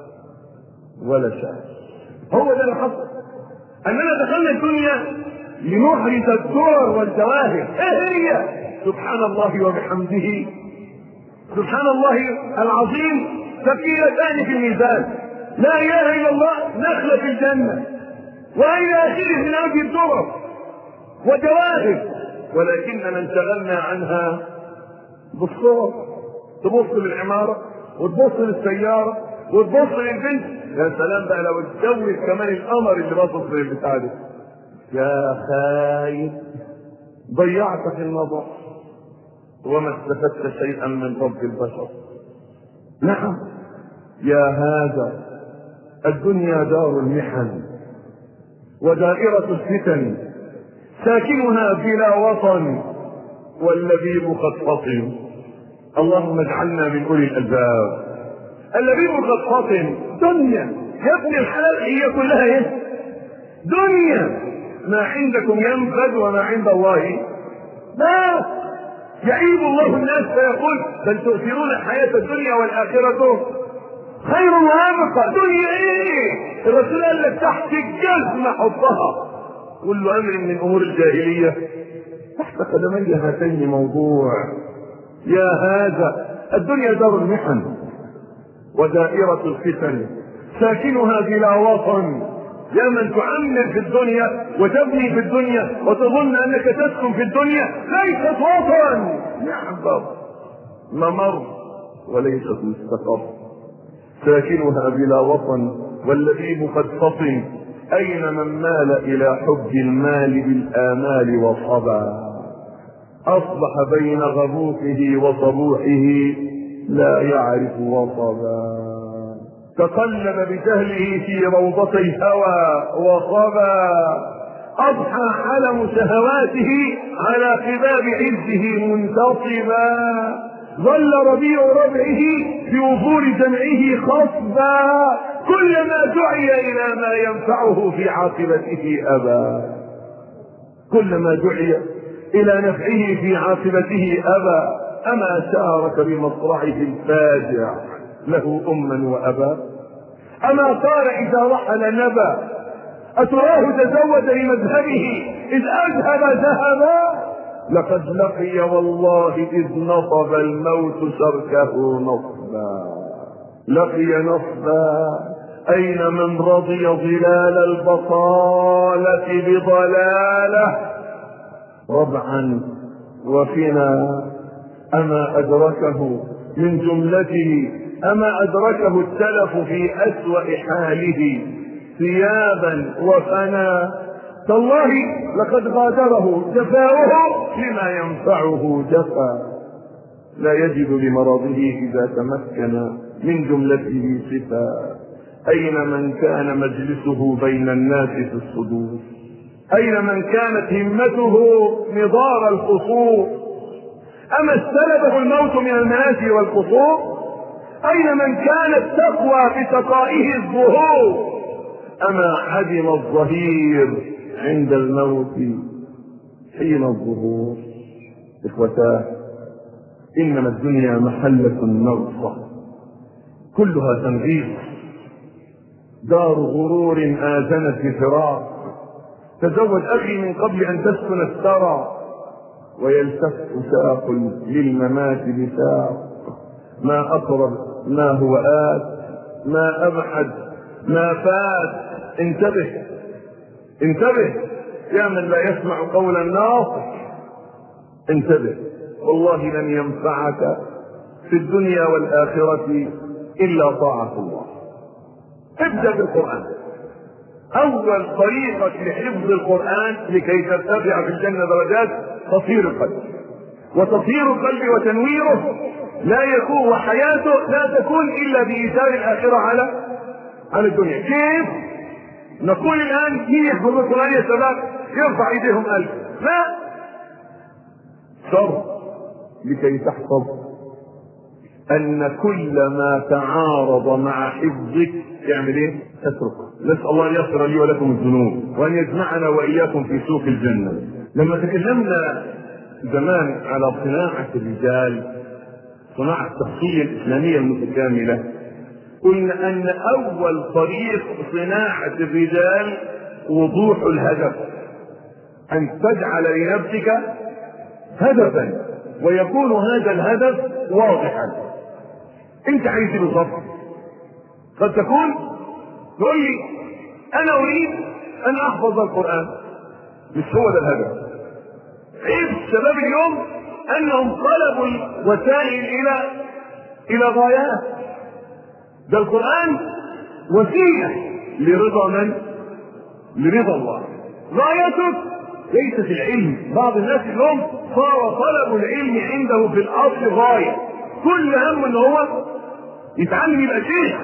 ولا شيء. هو ده اللي حصل، اننا دخلنا الدنيا لنحرز الدور والجواهر. ايه هي؟ سبحان الله وبحمده سبحان الله العظيم ثقيلتان في الميزان، لا اله الا الله نخله في الجنه، والى اخره من هذه الدور وجواهر، ولكننا انشغلنا عنها بالصور. تبص للعماره وتبص للسياره وتبص للبنت، يا سلام بقى لو اتجوز كمان القمر اللي باصص للبتاع ده. يا خايب ضيعت في النظر وما استفدت شيئا من رب البشر. نعم يا هذا الدنيا دار المحن ودائرة الفتن، ساكنها بلا وطن واللبيب قد فطن. اللهم اجعلنا من اولي الالباب. اللبيب قد فطن. دنيا يا ابن الحلال هي كلها ايه؟ دنيا. ما عندكم ينفد وما عند الله ما يعيب الله الناس فيقول بل تؤثرون الحياة الدنيا والآخرة خير وابقى. دنيا ايه؟ الرسول قال لك تحت الجزمة حطها. كل امر من امور الجاهلية تحت قدمي هاتين موضوع. يا هذا الدنيا دار المحن ودائرة الفتن، ساكنها بلا وطن. يا من تعمر في الدنيا وتبني في الدنيا وتظن انك تسكن في الدنيا، ليست وطن، يحضر ممر وليست مستقر. ساكنها بلا وطن واللبيب قد فطن. اين من مال الى حب المال بالامال وصبا، اصبح بين غبوته وصبوحه لا يعرف وصبا. تقلب بجهله في روضتي الهوى وصبا، اضحى حلم شهواته على قباب عزه منتصبا. ظل ربيع ربعه بوفور جمعه خصبا، كلما دعي الى ما ينفعه في عاقبته ابى. كلما دعي إلى نفعه في عاقبته أبى. أما شارك بمصرعه الفاجع له أما وأبا؟ أما قال إذا رحل نبى؟ أتراه تزود لمذهبه إذ أذهب ذهبا؟ لقد لقي والله إذ نصب الموت شركه نصبا. لقي نصبا أين من رضي ظلال البطالة بضلاله ربعا وفنا. أما أدركه من جملته أما أدركه التلف في أسوأ حاله ثيابا وفنا. تالله لقد غادره جفاؤه لما ينفعه جفا. لا يجد لمرضه إذا تمكن من جملته صفا. أين من كان مجلسه بين الناس في الصدور؟ أين من كانت همته نضار الخصوم؟ أما استلبه الموت من المنازل والقصور؟ أين من كانت تقوى بسقائه الظهور؟ أما عدم الظهير عند الموت حين الظهور؟ إخوتاه، إنما الدنيا محلة مرصة كلها تنغيص، دار غرور آذنت بفراق. تزوج أخي من قبل أن تسكن الثرى، ويلتف ساق للممات بساق. ما أقرب ما هو آت، ما أبعد ما فات. انتبه انتبه يا من لا يسمع قول الناصح. انتبه، والله لن ينفعك في الدنيا والآخرة إلا طاعة الله. ابدأ بالقرآن. أول طريقة لحفظ القرآن لكي ترتفع في الجنة درجات تطهير القلب. وتطهير القلب وتنويره لا يكون، وحياته لا تكون إلا بإيثار الآخرة على على الدنيا. كيف؟ نقول الآن مين يحفظ القرآن يا شباب؟ يرفع إيديهم ألف. لا، شرط لكي تحفظ أن كل ما تعارض مع حفظك تعمل إيه؟ تتركه. نسأل الله أن يغفر لي ولكم الذنوب وأن يجمعنا وإياكم في سوق الجنة. لما تكلمنا زمان على صناعة الرجال، صناعة الشخصية الإسلامية المتكاملة، قلنا أن أول طريق صناعة الرجال وضوح الهدف. أن تجعل لنفسك هدفا ويكون هذا الهدف واضحا. أنت عايز ايه بالظبط؟ قد تكون تقول لي أنا أريد أن أحفظ القرآن، مش هو ده الهدف. عيب الشباب اليوم أنهم طلبوا الوسائل إلى إلى غايات. ده القرآن وسيلة لرضا من؟ لرضا الله. غايتك ليست العلم. بعض الناس اليوم صار طلب العلم عنده في الأصل غاية، كل هم ان هو يتعلم يبقى شيخ.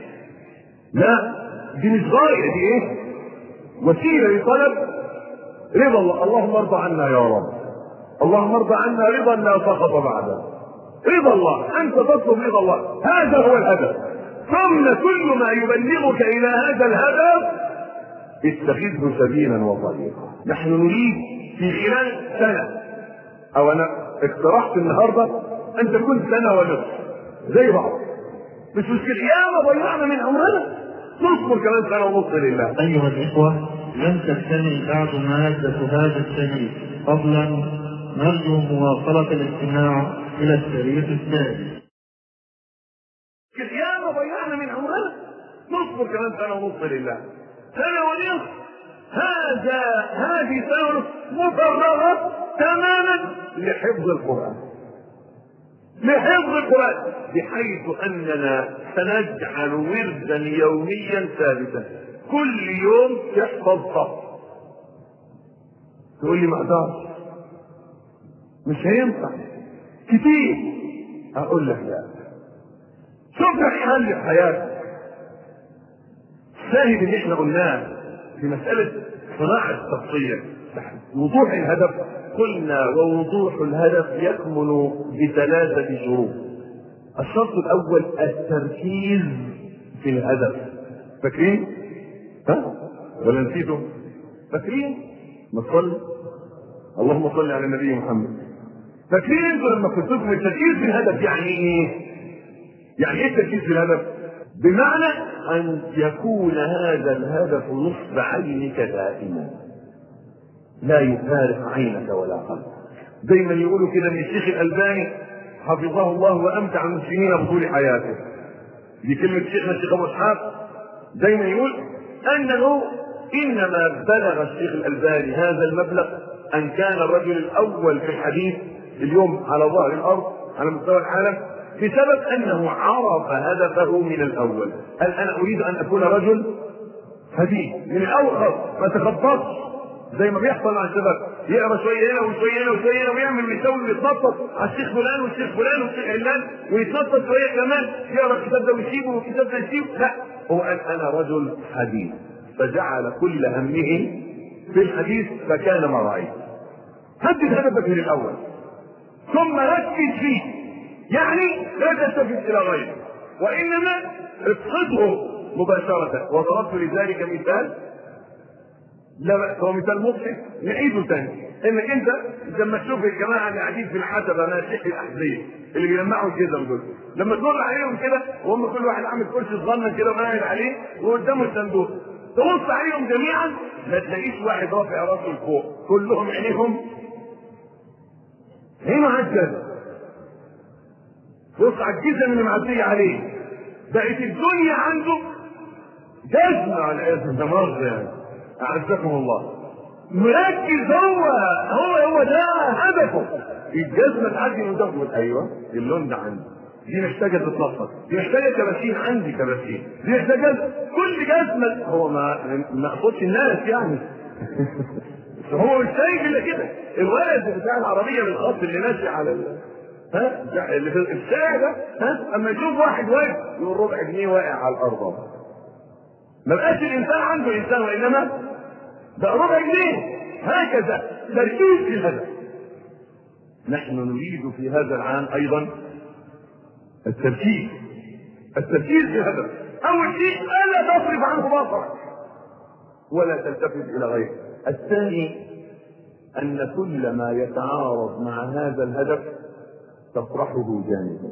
لا، دي مش غاية، دي ايه؟ وسيلة لطلب رضا الله. اللهم ارضى عنا يا رب، اللهم ارضى عنا رضا لا سخط بعده. رضا الله، انت تطلب رضا الله، هذا هو الهدف. ثم كل ما يبلغك الى هذا الهدف اتخذه سبيلا وطريقا. نحن نريد في خلال سنة، او انا اقترحت النهارده ان تكون سنة ونصف زي بعض، مش مشكلة. ياما ضيعنا من عمرنا، نصبر كمان سنة ونصف لله. ايها الاخوة، لن تكتمل بعد مادة هذا الشريط، فضلا نرجو مواصلة الاستماع الى الشريط الثاني. ياما ضيعنا من عمرنا، نصبر كمان سنة ونصف لله. سنة ونصف، هذا هذه سنة ونصف مفرغة تماما لحفظ القرآن، لحفظ القرآن، بحيث أننا سنجعل وردا يوميا ثابتا، كل يوم تحفظ صف. تقول لي ما اقدرش، مش هينفع كتير. اقول لك لا، شوف لك حل في حياتك. الشاهد اللي احنا قلناه في مسألة صناعة الشخصية، وضوح الهدف، قلنا ووضوح الهدف يكمن بثلاثة شروط. الشرط الأول التركيز في الهدف. فاكرين؟ ها؟ ولا نسيتم؟ فاكرين؟ نصلي اللهم صل على النبي محمد. فاكرين انتوا لما قلت لكم التركيز في الهدف يعني ايه؟ يعني ايه التركيز في الهدف؟ بمعنى ان يكون هذا الهدف نصب عينك دائما، لا يفارق عينك ولا قلبك. دايما يقولوا كده ان الشيخ الالباني حفظه الله وامتع المسلمين بطول حياته، دي كلمه شيخنا الشيخ ابو اسحاق، دايما يقول انه انما بلغ الشيخ الالباني هذا المبلغ ان كان الرجل الاول في الحديث اليوم على ظهر الارض على مستوى العالم بسبب انه عرف هدفه من الاول. قال انا اريد ان اكون رجل حديث من الاول، ما تخبطش زي ما بيحصل مع الشباب، يقرا شويه هنا وشويه هنا وشويه هنا ويعمل ويسوي ويتنطط على الشيخ فلان والشيخ فلان والشيخ علان ويتنطط شويه كمان، يقرا الكتاب ده ويسيبه والكتاب ده يسيبه. لا، هو قال انا رجل حديث، فجعل كل همه في الحديث فكان مراعيه. حدد هدفك من الاول ثم ركز فيه، يعني لا تلتفت الى غيره وانما اقصده مباشره. وضربت لذلك مثال، لا بأس، هو مثال مضحك نعيده تاني. انك انت لما تشوف الجماعه اللي قاعدين في الحسبه ماسك الاحذيه اللي بيلمعوا الجزم دول، لما تمر عليهم كده وهم كل واحد عامل كرسي صغنن كده وقاعد عليه وقدامه الصندوق، تبص عليهم جميعا ما تلاقيش واحد رافع راسه لفوق، كلهم عينيهم هنا على الجزم. بص على الجزم اللي معديه عليه، بقت الدنيا عنده جزمه على العياذ بالله يعني. أعزكم الله، مركز هو هو هو ده هدفه. الجزمة تعدي من ضغط، ايوه اللون ده عندي، دي محتاجة تتنفض، دي محتاجة كباسين، عندي كباسين، دي محتاجة كل جزمة. هو ما ما اقصدش الناس يعني هو مش شايف الا كده. الولد بتاع العربية بالخط اللي ماشي على ال... ها اللي في الشارع ده، ها اما يشوف واحد واقف يقول ربع جنيه واقع على الارض. ما بقاش الانسان عنده انسان وانما بقى ربع جنيه. هكذا تركيز في الهدف. نحن نريد في هذا العام ايضا التركيز التركيز في الهدف. اول شيء الا تصرف عنه بصرك ولا تلتفت الى غيره. الثاني ان كل ما يتعارض مع هذا الهدف تطرحه جانبا.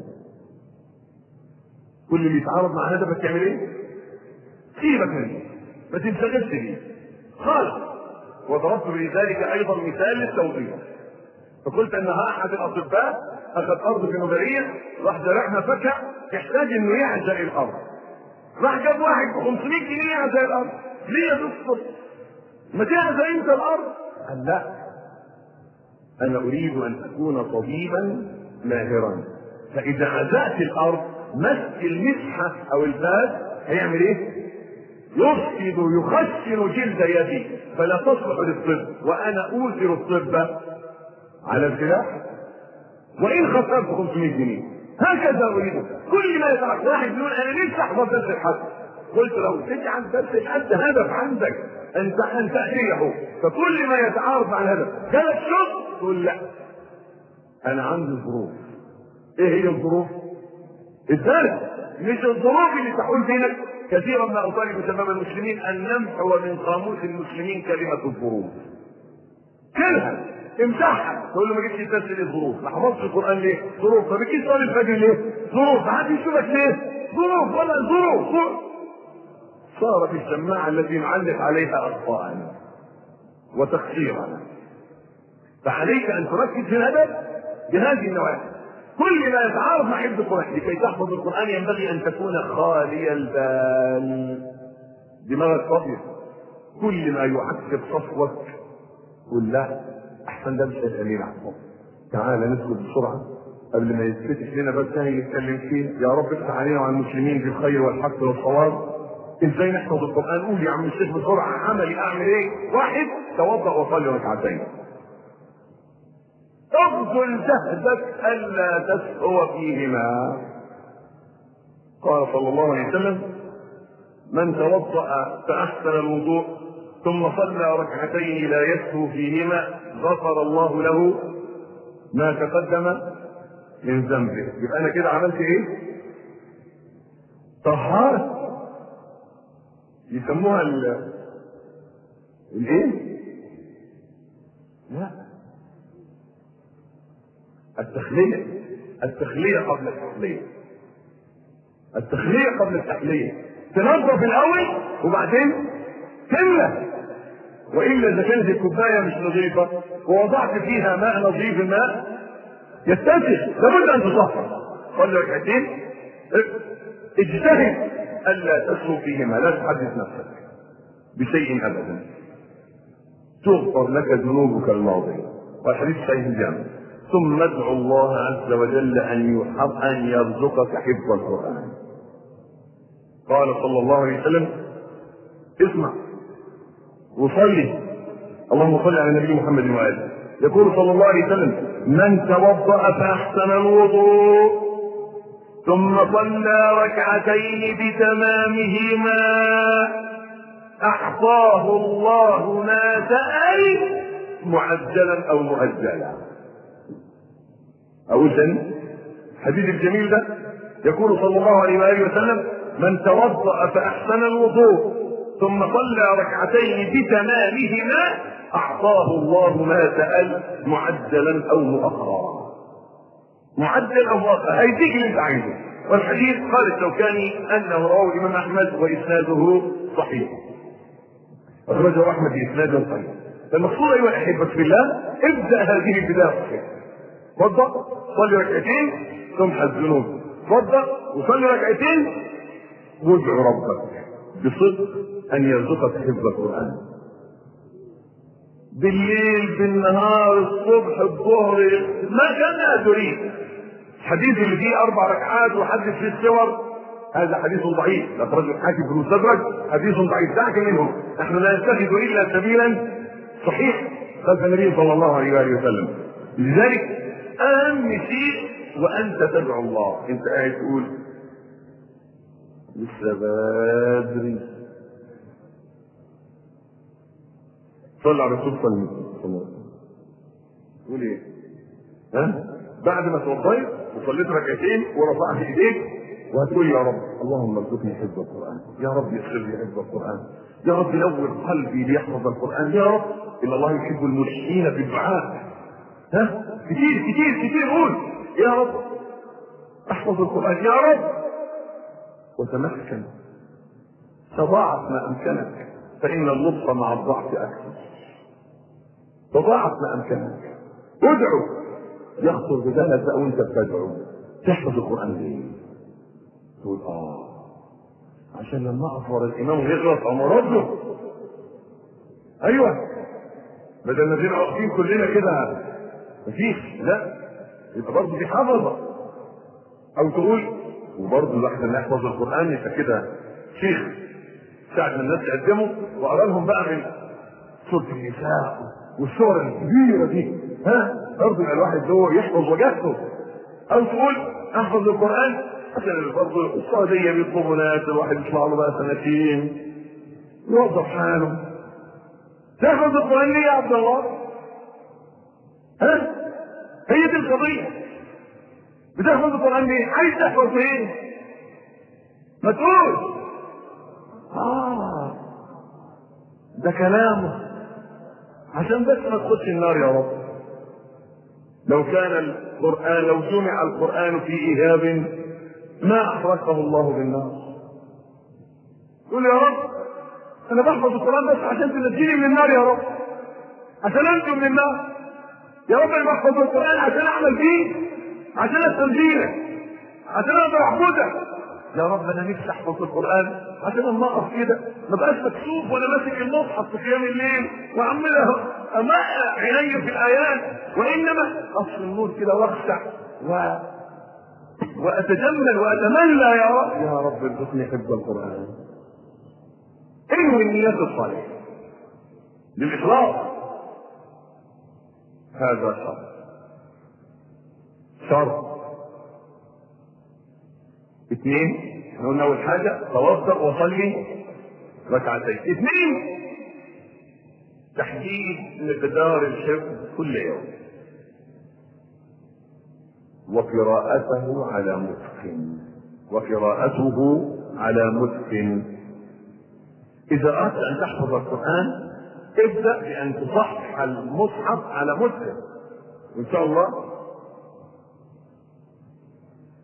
كل اللي يتعارض مع هدفك تعمل ايه؟ سيبك منه، ما تنشغلش بيه خالص. وضربت بذلك ايضا مثال للتوضيح، فقلت ان احد الاطباء اخذ ارض في نظريه، راح زرعها فاكهه يحتاج انه يعزق الارض، راح جاب واحد ب خمسمية جنيه يعزق الارض. ليه يا دكتور؟ ما تعزق انت الارض؟ قال لا، انا اريد ان اكون طبيبا ماهرا، فاذا عزقت الارض مسك المسحه او الباس هيعمل ايه؟ يفسد يخشن جلد يدي فلا تصلح للطب، وانا اوزر الطب على الفلاح وان خسرت خمسمية جنيه. هكذا اريد. كل ما يتعرف واحد يقول انا لسه احضر درس الحد، قلت له تجعل درس الحد هدف عندك انت ان تاتيه، فكل ما يتعارض مع الهدف ثلاث شهور تقول لا انا عندي ظروف. ايه هي الظروف؟ الدرس، مش الظروف اللي تحول بينك. كثيرا ما اطالب شباب المسلمين ان نمحو من قاموس المسلمين كلمه الظروف. كلها امسحها، تقول له ما جيتش الدرس ليه؟ ظروف. ما حفظتش القران ليه؟ ظروف. ما بتجيش صلاه الفجر ليه؟ ظروف. ما حدش يشوفك ليه؟ ظروف. ولا ظروف. صارت الشماعه التي نعلق عليها اخطاءنا وتقصيرنا. فعليك ان تركز في الهدف بهذه النواحي. كل ما يتعارض مع حفظ القرآن، لكي تحفظ القرآن ينبغي أن تكون خالي البال، دماغك فاضية. كل ما يعكر صفوك قل لا، أحسن ده مش هيخليني أحفظ. تعال ندخل بسرعة قبل ما يتفتح لنا باب ثاني نتكلم فيه. يا رب افتح علينا وعلى المسلمين بالخير والحق والصواب. ازاي نحفظ القرآن؟ قول يا عم الشيخ بسرعة، عملي أعمل إيه؟ واحد، توضأ وصلي ركعتين. ابذل جهدك الا تسهو فيهما. قال صلى الله عليه وسلم من توضأ فاحسن الوضوء ثم صلى ركعتين لا يسهو فيهما غفر الله له ما تقدم من ذنبه. يبقى انا كده عملت ايه؟ طهارة. يسموها ال الايه؟ لا، التخلية التخلية قبل التحلية التخلية قبل التحلية تنظف الأول وبعدين تملى. وإلا إذا كانت الكوباية مش نظيفة ووضعت فيها ماء نظيف الماء يتسخ لابد أن تصفر. صلي ركعتين اجتهد ألا تسلو فيهما، لا تحدث نفسك بشيء أبدا تغفر لك ذنوبك الماضية. والحديث صحيح الجامع. ثم ادعو الله عز وجل أن يحب أن يرزقك حفظ القرآن. قال صلى الله عليه وسلم اسمع وصلي اللهم صل على النبي محمد وآله. يقول صلى الله عليه وسلم من توضأ فأحسن الوضوء ثم صلى ركعتين بتمامهما أعطاه الله ما سأل معجلا أو مؤجلا. أقول ثاني الحديث الجميل ده يقول صلى الله عليه وآله وسلم من توضأ فأحسن الوضوء ثم صلى ركعتين بتمامهما أعطاه الله ما سأل معجلا أو مؤخرا. معجل أو مؤخر هيديك اللي أنت عايزه. والحديث قال الشوكاني أنه رواه الإمام أحمد وإسناده صحيح. أخرجه أحمد بإسناد صحيح. المقصود أيها الأحبة في الله ابدأ هذه البداية الصحيحة. توضأ صلي ركعتين تمحى الذنوب. توضأ وصلي ركعتين وادعو ربك بصدق أن يرزقك حفظ القرآن. بالليل بالنهار الصبح الظهر ما كان تريد. الحديث اللي فيه أربع ركعات وحدث في السور هذا حديث ضعيف. أخرجه الحاكم في المستدرك حديث ضعيف. دعك منه نحن لا نتخذ إلا سبيلا صحيح خلف النبي صلى الله عليه وآله وسلم. لذلك أهم شيء وأنت تدعو الله أنت قاعد تقول لسه بدري صلى على الرسول صلى الله عليه وسلم. تقول ايه؟ ها؟ بعد ما توضيت وصليت ركعتين ورفعت ايديك وهتقول يا رب اللهم ارزقني حفظ القرآن، يا رب يسر لي حفظ القرآن، يا رب نور قلبي ليحفظ القرآن، يا رب ان الله يحب الملحين في الدعاء. ها؟ كتير كتير كتير قول يا رب احفظ القرآن يا رب وتمكن تضاعف ما امكنك فان اللطف مع الضعف اكثر. تضاعف ما امكنك ادعو يخطر ببالك بقى وانت بتدعو تحفظ القرآن ليه؟ تقول اه عشان لما اقف ورا الامام يغلط او مرده. ايوه بدل ما نبقى واقفين كلنا كده مفيش لا يبقى برضه دي حفظه. او تقول وبرضه لحظه نحفظ القرآن يبقى كده شيخ ساعة ما الناس يقدموا وقرا لهم بقى من سورة النساء والسور الكبيرة دي ها برضه يبقى الواحد هو يحفظ وجهته. او تقول احفظ القرآن عشان برضه السعودية بيطلبوا ناس الواحد يطلع له بقى سنتين يوظف حاله. تحفظ القرآن ليه يا عبد الله؟ ها؟ هي دي القضية. بتحفظ القرآن ليه؟ عايز تحفظ ايه؟ ما تقول اه ده كلامه عشان بس ما تخش النار يا رب. لو كان القرآن لو سمع القرآن في إيهاب ما أحرقه الله بالنار. قول يا رب أنا بحفظ القرآن بس عشان تنجيني من النار يا رب، عشان أنجو من النار يا رب. أنا بحفظ القرآن عشان أعمل فيه، عشان أستنجيك، عشان أقدر أعبدك يا رب. أنا نفسي أحفظ القرآن عشان لما أقف كده ما بقاش مكسوف وأنا ماسك المصحف في قيام الليل وعمال أمقع عيني في الآيات، وإنما أصل النور كده وأخشع و... وأتجمل وأتمنى يا رب يا رب ارزقني حفظ القرآن. انوي النيات الصالحة للإخلاص. هذا شرط شرط اثنين. احنا قلنا اول حاجه توضأ وصلي ركعتين. اثنين تحديد مقدار الحفظ كل يوم وقراءته على متقن وقراءته على متقن. اذا اردت ان تحفظ القرآن ابدأ بان تصحح المصحف على متقن، وان شاء الله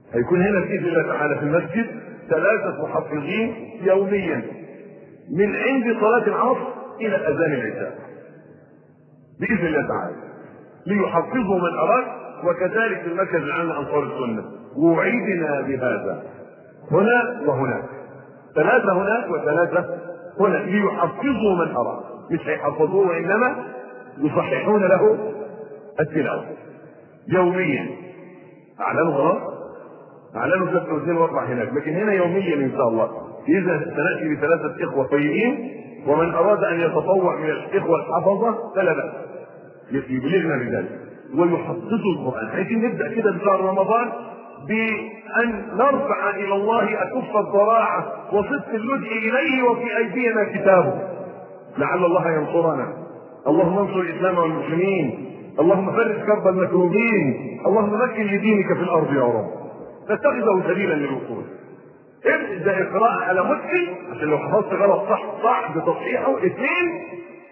هيكون هنا بإذن الله تعالى في المسجد ثلاثة محفظين يوميا من عند صلاة العصر إلى أذان العشاء بإذن الله تعالى ليحفظوا من أراد. وكذلك في المركز العام لأنصار السنة وعيدنا بهذا هنا وهناك، ثلاثة هناك وثلاثة هنا ليحفظوا من أراد، مش هيحفظوه وإنما يصححون له التلاوة يوميا. أعلنوا خلاص، أعلنوا ثلاثة واثنين وأربع هناك، لكن هنا يوميا إن شاء الله. إذا سنأتي بثلاثة إخوة طيبين، ومن أراد أن يتطوع من الإخوة الحفظة فلا بأس يبلغنا بذلك ويحفظوا القرآن. عايزين نبدأ كده بشهر رمضان بأن نرفع إلى الله أكف الضراعة وصدق اللجء إليه وفي أيدينا كتابه لعل الله ينصرنا. اللهم انصر الإسلام والمسلمين، اللهم فرج كرب المكروبين، اللهم مكن لدينك في الأرض يا رب، تتخذه سبيلا للوصول. ابدأ اقراء على متقن عشان لو حفظت غلط صح صح بتصحيحه. اثنين،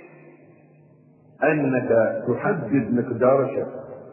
انك تحدد مقدار الحفظ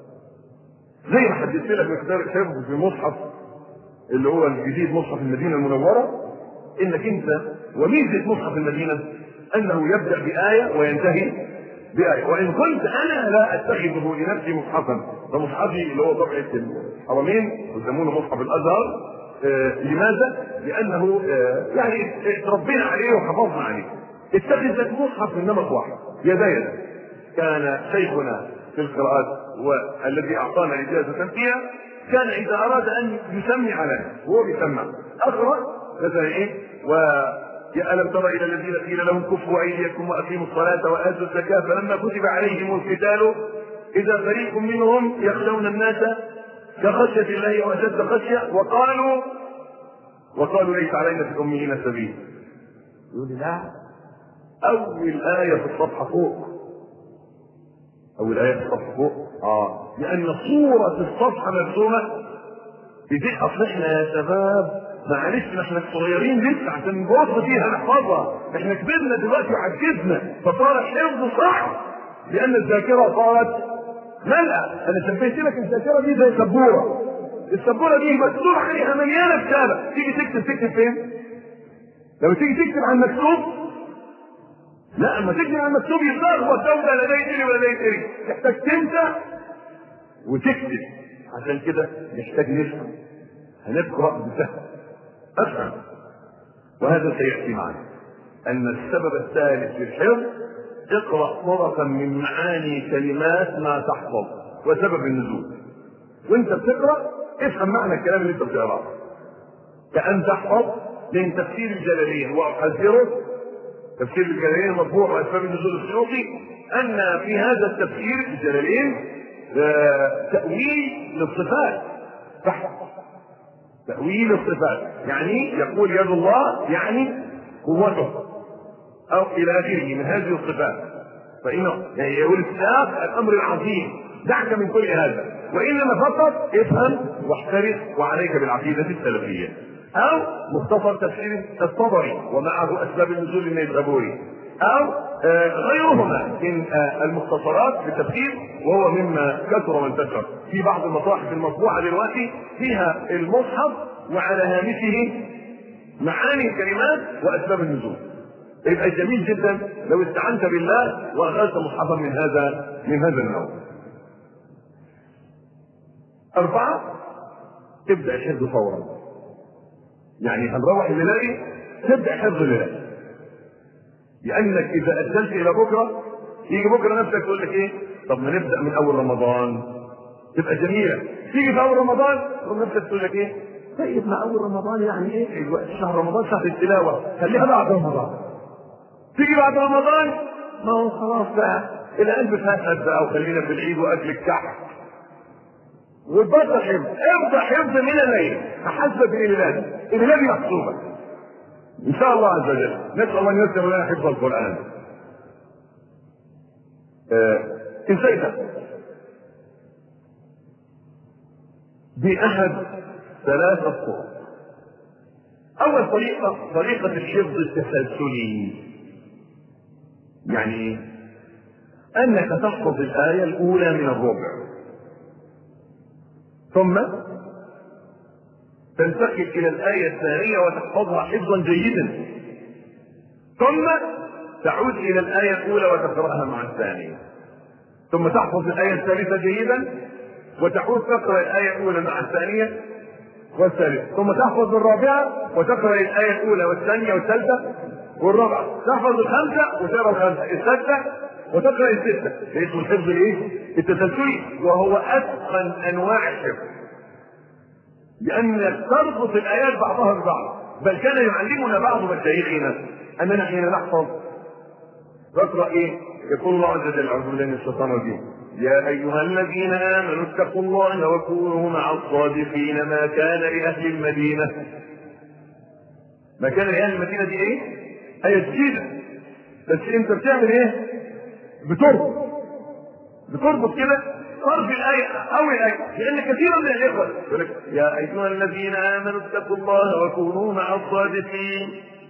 زي ما حددت لك مقدار الحفظ في مصحف اللي هو الجديد مصحف المدينة المنورة، انك انت وميزة مصحف المدينة انه يبدأ بآية وينتهي بآية. وان كنت انا لا اتخذه لنفسي مصحفا، فمصحفي اللي هو طبعة الحرمين يسمونه مصحف الازهر. آه لماذا؟ لانه آه يعني تربينا عليه وحفظنا عليه. اتخذ لك مصحف من نمط واحد يدين. كان شيخنا في القراءات والذي اعطانا اجازه فيها كان اذا اراد ان يسمي على وهو بيسمع اقرا مثلا ايه ويا الم تر الى الذين قيل لهم كفوا ايديكم واقيموا الصلاه واتوا الزكاه فلما كتب عليهم القتال اذا فريق منهم يخشون الناس كخشيه الله واشد خشيه وقالوا وقالوا ليس علينا في الاميين سبيل. يقول لا، اول ايه في الصفحه فوق، اول ايه في الصفحه فوق اه لان صوره الصفحه مرسومه بدي. اصل احنا يا شباب معلش احنا صغيرين لسه عشان نبص فيها نحفظها، احنا كبرنا دلوقتي وعجزنا فصار الحفظ صح لان الذاكره صارت ملأ. انا شبهت لك الذاكره دي زي سبوره، السبوره دي مكتوب عليها مليانه كتابه، تيجي تكتب تكتب فين؟ لما تيجي تكتب عن مكتوب لا، اما تكتب عن مكتوب يتلخبط دوله لا ده يتري ولا ده يتري، تحتاج تنسى وتكتب. عشان كده نحتاج نفهم، هنقرا بسهل افهم. وهذا سياتي معنا ان السبب الثالث للحفظ اقرا طرفا من معاني كلمات ما تحفظ وسبب النزول. وانت بتقرا افهم معنى الكلام اللي انت بتقراه كأن تحفظ من تفسير الجلالين. واحذرك تفسير الجلالين المطبوع واسباب النزول السيوطي ان في هذا التفسير الجلالين تأويل للصفات. تحفظ تأويل الصفات يعني يقول يد الله يعني قوته او الى اخره من هذه الصفات، فانه يعني يقول الساق الامر العظيم دعك من كل هذا، وانما فقط افهم واحترس وعليك بالعقيده السلفيه. او مختصر تفسير الطبري ومعه اسباب النزول النيسابوري، او آه غيرهما من آه المختصرات في التفسير، وهو مما كثر وانتشر في بعض المصاحف المطبوعه دلوقتي فيها المصحف وعلى هامشه معاني الكلمات واسباب النزول. يبقى جميل جدا لو استعنت بالله واخذت مصحفا من هذا من هذا النوع. أربعة، تبدأ الحفظ فورا. يعني هنروح الليلة تبدأ حفظ الليلة، لأنك إذا أجلت إلى بكرة يجي بكرة نفسك تقول لك إيه؟ طب ما نبدأ من أول رمضان تبقى جميلة. تيجي في أول رمضان نفسك تقول لك إيه؟ طيب ما أول رمضان يعني إيه؟ شهر رمضان شهر التلاوة، خليها بعد رمضان. تيجي بعد رمضان ما هو خلاص بقى القلب فاتت بقى وخلينا في العيد وأكل الكحك وتبطل حفظ. ابدا حفظ من الليل احسبك الليلات الليلات محسوبه ان شاء الله عز وجل. نسال الله ان ييسر لنا حفظ القران. آه. انسيت باحد ثلاثه طرق. اول طريقه طريقه الحفظ التسلسلي، يعني انك تحفظ الايه الاولى من الربع ثم تنتقل الى الايه الثانيه وتحفظها حفظا جيدا، ثم تعود الى الايه الاولى وتقراها مع الثانيه، ثم تحفظ الايه الثالثه جيدا وتعود تقرا الايه الاولى مع الثانيه والثالثه، ثم تحفظ الرابعه وتقرا الايه الاولى والثانيه والثالثه والرابعه، تحفظ الخمسه وتقرا الخمسه، السته وتقرا السته. اسمه الحفظ الايه؟ التسلسلي، وهو اتقن انواع الحفظ، لانك تربط الايات بعضها ببعض. بل كان يعلمنا بعض مشايخنا اننا حين نحفظ نقرا ايه؟ يقول الله عز وجل: اعوذ بالله من الشيطان الرجيم: يا ايها الذين امنوا اتقوا الله وكونوا مع الصادقين ما كان لاهل المدينه. ما كان لاهل المدينه دي ايه؟ ايه جديده، بس انت بتعمل ايه؟ بتربط بتربط كده طرف الايه او الايه، لان كثيرا من الاخوه يقول لك: يا ايها الذين امنوا اتقوا الله وكونوا مع الصادقين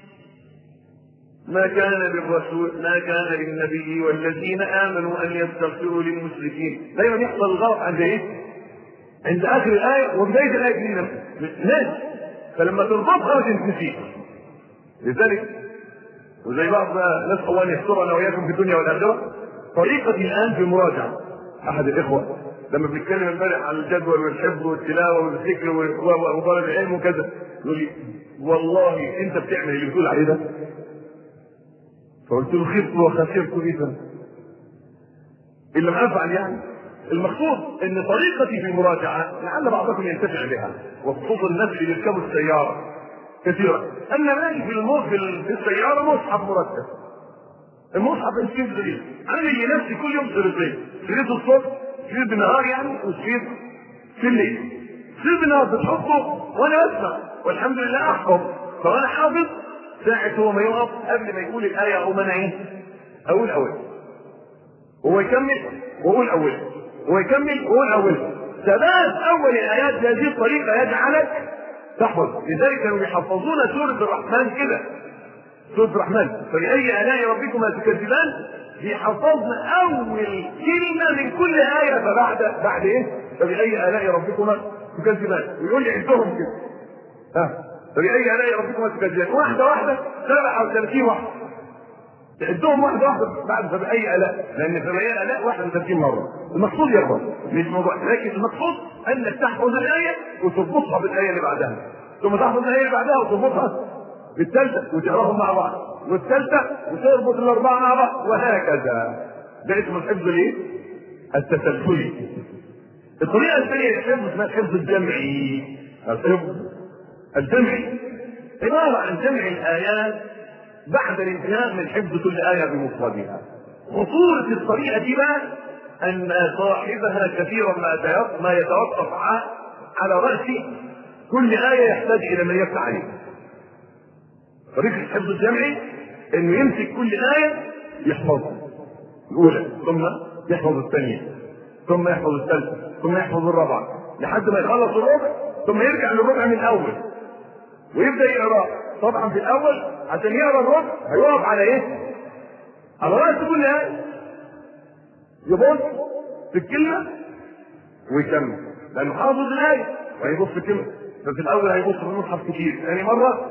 ما كان للرسول ما كان للنبي والذين امنوا ان يستغفروا للمشركين. دايما يحصل الغلط عند ايه؟ عند اخر الايه وبدايه الايه الجديده. ليش؟ فلما تربطها وتنسيها. لذلك وزي بعض نسال الله ان يسترنا واياكم في الدنيا والاخره، طريقتي الان في مراجعه احد الاخوه لما بنتكلم امبارح عن الجدول والحفظ والتلاوه والذكر وطلب العلم وكذا، يقول لي: والله انت بتعمل اللي بتقول عليه ده؟ فقلت له: خفت وخسرت اذا ان لم افعل. يعني المقصود ان طريقتي في المراجعه لعل بعضكم ينتفع بها، وخصوصا الناس اللي يركبوا السياره كثيرا. انا معي في الموت في السياره مصحف مرتب، المصحف الشريط جديد، عامل لنفسي كل يوم شريطين، شريط الصبح، شريط بالنهار يعني، وشريط في الليل. شريط بالنهار بتحطه وانا اسمع والحمد لله احفظ، فانا حافظ ساعة هو ما يقف قبل ما يقول الآية أو ما ايه؟ أقول أول. هو يكمل وأقول أول. هو يكمل وأقول أول. ثبات أول الآيات بهذه الطريقة يجعلك تحفظ. لذلك كانوا يحفظون سورة الرحمن كده. سورة الرحمن: فبأي آلاء ربكما تكذبان؟ بيحفظنا أول كلمة من كل آية، فبعد بعد إيه؟ فبأي آلاء ربكما تكذبان؟ ويقول لي عندهم كده. ها فبأي آلاء ربكما تكذبان؟ واحدة واحدة سبعة وثلاثين واحدة. تعدهم واحدة واحدة بعد فبأي آلاء، لأن فبأي آلاء واحد وثلاثين مرة. المقصود يا إخوان مش موضوع، لكن المقصود أنك تحفظ الآية وتربطها بالآية اللي بعدها، ثم تحفظ الآية اللي بعدها وتربطها بالثالثة وتقراهم مع بعض، والثالثة وتربط الأربعة مع بعض، وهكذا. ده اسمه الحفظ الإيه؟ التسلسلي. الطريقة الثانية للحفظ اسمها الحفظ الجمعي. الحفظ الجمعي عبارة عن جمع الآيات بعد الانتهاء من حفظ كل آية بمفردها. خطورة الطريقة دي بقى أن صاحبها كثيرا ما يتوقف على رأس كل آية يحتاج إلى من يفتح عليه. طريقة الحفظ الجمعي إنه يمسك كل آية يحفظها الأولى، ثم يحفظ الثانية، ثم يحفظ الثالثة، ثم يحفظ الرابعة، لحد ما يخلص الربع، ثم يرجع للربع من الأول ويبدأ يقرأ. طبعا في الأول عشان يقرأ الربع هيقف على إيه؟ على رأس كل آية، يبص في الكلمة ويكمل، لأنه حافظ الآية وهيبص في الكلمة. ففي الأول هيبص في المصحف كتير، ثاني مرة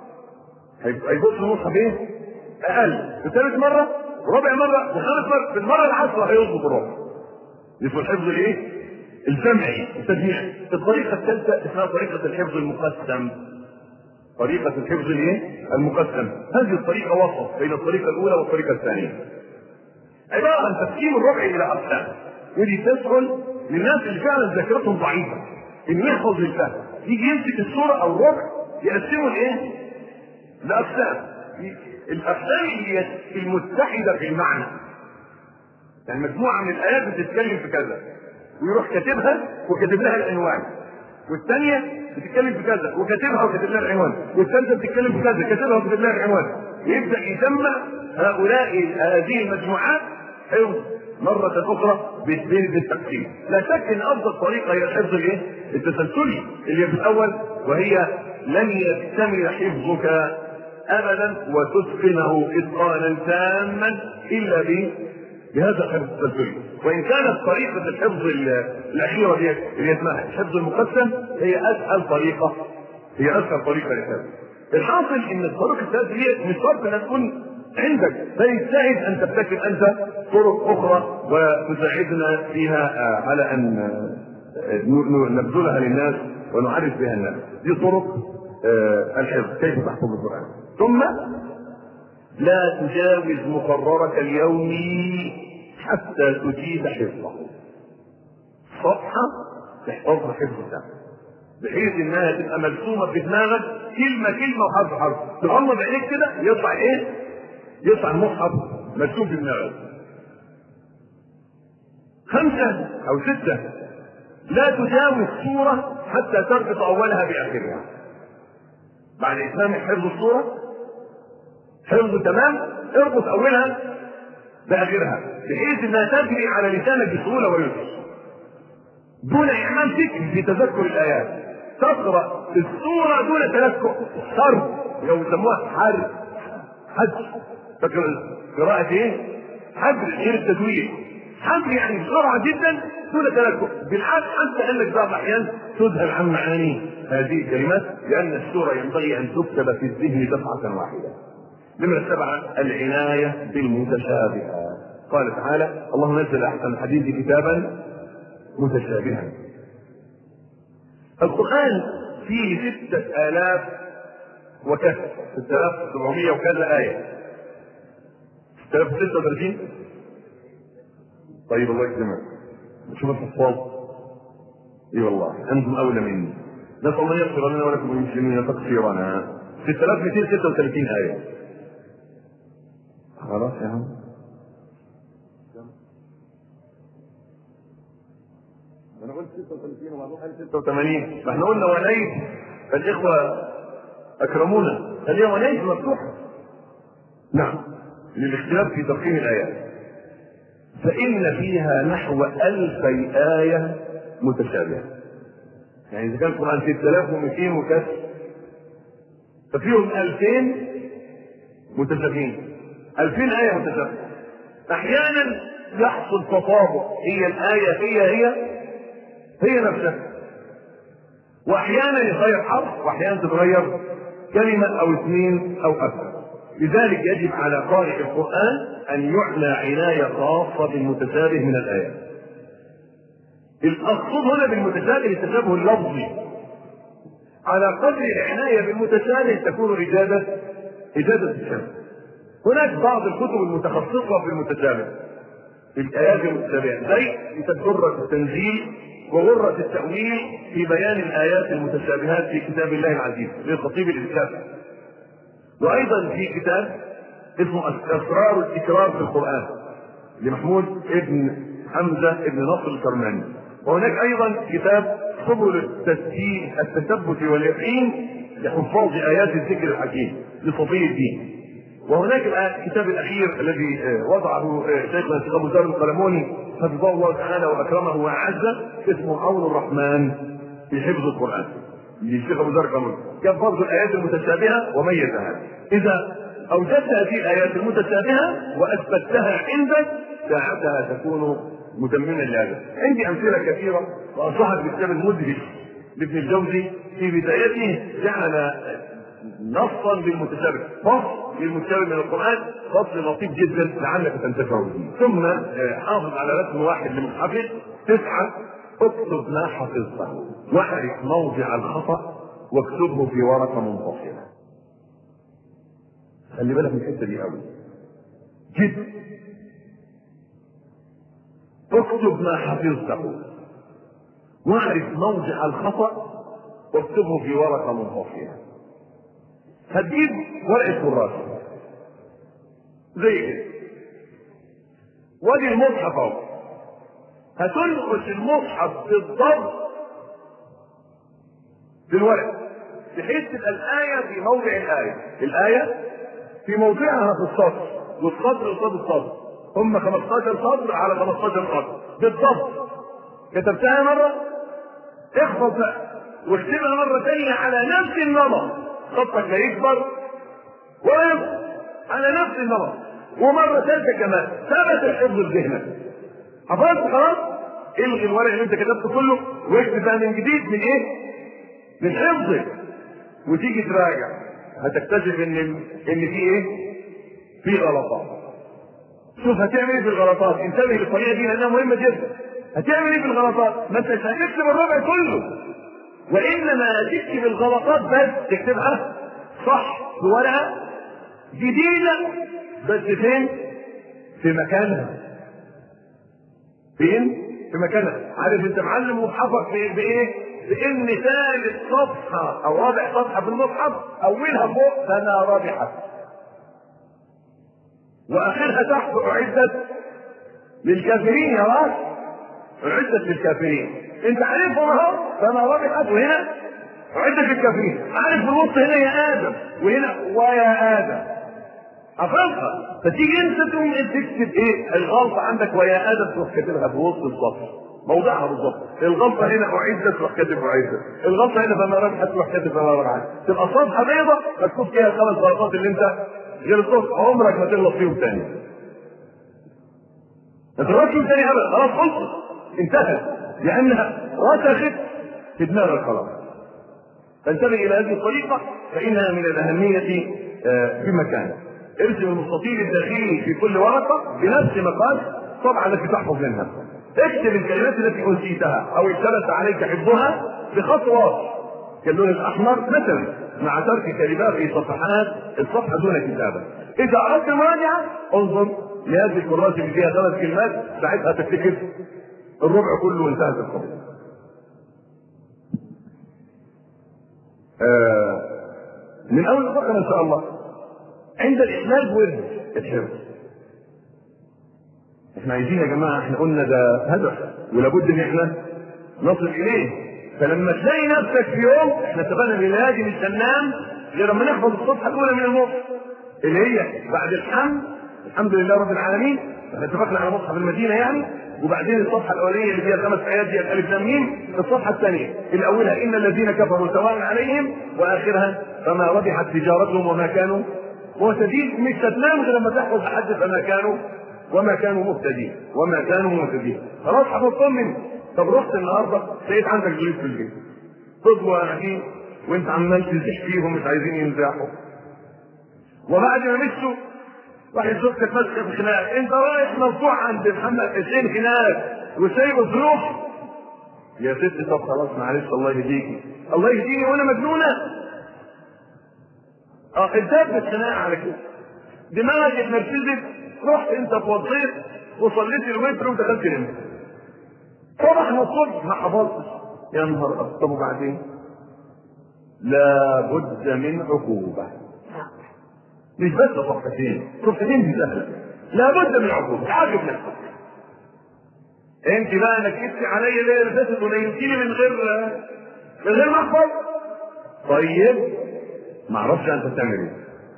هيبص في المصحف إيه؟ أقل، في ثالث مرة، ورابع مرة، وخامس مرة، في المرة العاشرة هيظبط الربع. اسمه الحفظ الإيه؟ الجمعي، التجميعي. الطريقة الثالثة اسمها طريقة الحفظ المقسم. طريقة الحفظ الايه؟ المقسم. هذه الطريقة وسط بين الطريقة الأولى والطريقة الثانية. عبارة عن تقسيم الربع إلى أقسام. ودي تسهل للناس اللي فعلا ذاكرتهم ضعيفة إن يحفظ الفهم. يجي يمسك السورة أو الربع يقسمه لإيه؟ لأقسام. الأقسام هي المتحدة في المعنى. يعني مجموعة من الآيات بتتكلم في كذا، ويروح كاتبها وكاتب لها العنوان. والثانية بتتكلم في كذا وكاتبها وكاتب لها العنوان، والثالثة بتتكلم في كذا كاتبها وكاتب لها العنوان. يبدأ يسمى هؤلاء هذه المجموعات حفظ مرة أخرى بالتقسيم. لا شك أن أفضل طريقة هي الحفظ الإيه؟ التسلسلي اللي في الأول، وهي لن يكتمل حفظك أبدا وتتقنه إتقانا تاما إلا بهذا الحفظ التسلسلي. وإن كانت طريقة الحفظ الأخيرة دي اللي اسمها الحفظ المقسم هي أسهل طريقة هي اسهل طريقه للحفظ. الحاصل ان الطرق الثلاثه دي مش شرط انها تكون عندك، بل يجتهد ان تبتكر انت طرق اخرى وتساعدنا فيها على ان نبذلها للناس ونعرف بها الناس. دي طرق الحفظ، كيف تحفظ القران. ثم لا تجاوز مقررك اليومي حتى تجيد حفظه. صفحه تحفظها حفظ ده بحيث انها تبقى مرسومه في دماغك كلمه كلمه وحرف حرف، تغمض عينيك كده يطلع ايه؟ يطلع المصحف مرسوم في دماغك. خمسه او سته، لا تجاوز سوره حتى تربط اولها باخرها. بعد اتمام حفظ السوره حفظ تمام، اربط اولها باخرها بحيث انها تجري على لسانك بسهوله ويسر دون اعمال فكر في تذكر الايات. تقرا السوره دون تلكؤ، حرف لو يسموها حرف حج. فاكر قراءه ايه؟ حجر غير التدوير. حجر يعني بسرعه جدا دون تلكؤ، بالعكس حتى انك بعض الاحيان تذهل عن معاني هذه الكلمات، لان السوره ينبغي ان تكتب في الذهن دفعه واحده. نمرة سبعة العناية بالمتشابهات. قال تعالى: الله نزل أحسن الحديث كتابا متشابها. القرآن فيه ستة آلاف وكذا، ستة آلاف وسبعمائة وكذا آية. ستة آلاف وستة وثلاثين. طيب الله يكرمك، شوف الحفاظ. اي والله انتم اولى مني. نسال الله يغفر لنا ولكم المسلمين تقصيرنا. ستة آلاف ومئتين وستة وثلاثين آية. خلاص يا عم. انا قلت ستة وثلاثين وبعضهم قال ستة وثمانين، فاحنا قلنا ونيت فالاخوه اكرمونا، خليها ونيت مفتوحه. نعم، للاختلاف في تقييم الايات. فان فيها نحو ألفي آية متشابهة. يعني اذا كان القرآن ستة آلاف ومئتين وكسر، ففيهم ألفين متشابهين. ألفين آية متشابهة. أحيانا يحصل تطابق، هي الآية هي هي هي نفسها، وأحيانا يتغير حرف، وأحيانا تتغير كلمة أو اثنين أو أكثر. لذلك يجب على قارئ القرآن أن يعنى عناية خاصة بالمتشابه من الآيات. المقصود هنا بالمتشابه التشابه اللفظي. على قدر العناية بالمتشابه تكون إجادة إجادة الشمس. هناك بعض الكتب المتخصصة في المتشابه في الآيات المتشابهة، زي كتاب غرة التنزيل وغرة التأويل في بيان الآيات المتشابهات في كتاب الله العزيز للخطيب الإسلامي. وأيضا في كتاب اسمه أسرار التكرار في القرآن لمحمود ابن حمزة ابن نصر الكرماني. وهناك أيضا كتاب سبل التسجيل التثبت واليقين لحفاظ آيات الذكر الحكيم لصفي الدين. وهناك الكتاب الاخير الذي وضعه شيخنا الشيخ ابو ذر القلموني حفظه الله تعالى واكرمه واعزه، اسمه عون الرحمن في حفظ القران للشيخ ابو ذر القلموني. كان فضل الايات المتشابهه وميزها. اذا اوجدت هذه الايات المتشابهه واثبتها عندك ساعتها تكون متمما لهذا. عندي امثله كثيره واصحت بكتاب المدهش لابن الجوزي في بدايته جعل نصا بالمتشابه، فصل للمتشابه من القرآن، فصل لطيف جدا لعلك تنتفع به. ثم حافظ على رسم واحد لمصحفك. تسعة، اكتب ما حفظته واعرف موضع الخطأ واكتبه في ورقة منفصلة. خلي بالك من الحتة دي قوي جدا. اكتب ما حفظته واعرف موضع الخطأ واكتبه في ورقة منفصلة. هتجيب ورقة كراسة زي كده، وادي المصحف اهو. هتنقش المصحف بالضبط في الورق بحيث تبقى الآية في موضع الآية، الآية في موضعها في السطر، والسطر قصاد السطر، هم خمستاشر سطر على خمستاشر سطر بالضبط. كتبتها مرة، احفظ بقى واكتبها مرة ثانية على نفس النمط، خطك لا يكبر ولا يكبر، على نفس النمط، ومرة ثالثة كمان. ثبت الحفظ في ذهنك، حفظت خلاص، الغي الورق اللي انت كتبته كله واكتب بقى من جديد من ايه؟ من حفظك. وتيجي تراجع هتكتشف ان ان في ايه؟ في غلطات. شوف هتعمل ايه في الغلطات، انتبه للطريقه دي لانها مهمه جدا. هتعمل ايه في الغلطات؟ ما انتش هتكتب الربع كله، وانما هتكتب الغلطات بس، تكتبها صح في ورقه جديده بس فين؟ في مكانها. فين؟ في مكانها. عارف انت معلم مصحفك بايه؟ بان ثالث صفحه او رابع صفحه في المصحف اولها فوق فما رابحت، واخرها تحت اعدت للكافرين. يا راجل اعدت للكافرين، انت عارفهم اهو فما رابحت، وهنا اعدت للكافرين. عارف في الوسط هنا يا ادم وهنا ويا ادم، حفظها. فتيجي انت تقوم تكتب ايه؟ الغلطه عندك ويا ادم تروح كاتبها في وسط السطر موضعها بالظبط. الغلطه هنا اعدت تروح كاتب اعدت، الغلطه هنا فما رابحت تروح كاتب فما رابحت. تبقى صفحه بيضاء مكتوب فيها الخمس غلطات اللي انت غلطت، عمرك ما تغلط فيهم تاني. ما تغلطش فيهم تاني ابدا، خلاص خلصت انتهت، لانها رسخت في دماغك خلاص. فانتبه الى هذه الطريقه فانها من الاهميه في مكانها. ارسم المستطيل الداخلي في كل ورقه بنفس مقاس الطبعه التي تحفظ منها. اكتب الكلمات التي انسيتها او اشتبت عليك حفظها بخط واضح كاللون الاحمر مثلا، مع ترك كلمات في صفحات الصفحه دون كتابه. اذا اردت مراجعه انظر لهذه الكراسه اللي فيها ثلاث كلمات، ساعتها تفتكر الربع كله وانتهت القضيه. آه من اول الفقره ان شاء الله عند الاحلال بورد الحفظ. احنا عايزين يا جماعه، احنا قلنا ده هدف ولابد ان احنا نصل اليه. فلما تلاقي نفسك في يوم، احنا اتفقنا ان الهادي مش هننام غير لما نحفظ الصفحه الاولى من المصحف اللي هي بعد الحمد الحمد لله رب العالمين. احنا اتفقنا على مصحف المدينه يعني، وبعدين الصفحه الاوليه اللي فيها خمس ايات دي الالف لام ميم، الصفحه الثانيه اللي اولها ان الذين كفروا سواء عليهم، واخرها فما ربحت تجارتهم وما كانوا مهتدين. مش هتنام غير لما تحفظ لحد فما كانوا وما كانوا مهتدين وما كانوا مهتدين. خلاص حفظتهم منه. طب رحت النهارده لقيت عندك جلوس في البيت، فضلوا قاعدين وانت عمال تزح فيهم مش عايزين ينزاحوا، وبعد ما مشوا واحد زوجتك ماسكه في خناق، انت رايح مرفوع عند محمد حسين هناك وسايب الظروف. يا ستي طب خلاص معلش الله يهديكي، الله يهديني وانا مجنونه. اه انتهت الخناقه على كده، دماغك اتنرفزت، رحت انت اتوضيت وصليت الوتر ودخلت نمت. صبح الصبح ما حفظتش، يا نهار ابيض. طب وبعدين؟ لابد من عقوبه. مش بس صفحتين، صفحتين دي سهله، لابد من عقوبه. عاقب نفسك. انت بقى نكدتي عليا ليه اللي فاتت ونيمتيني من غير من غير ما احفظ. طيب ما اعرفش انت بتعمل ايه.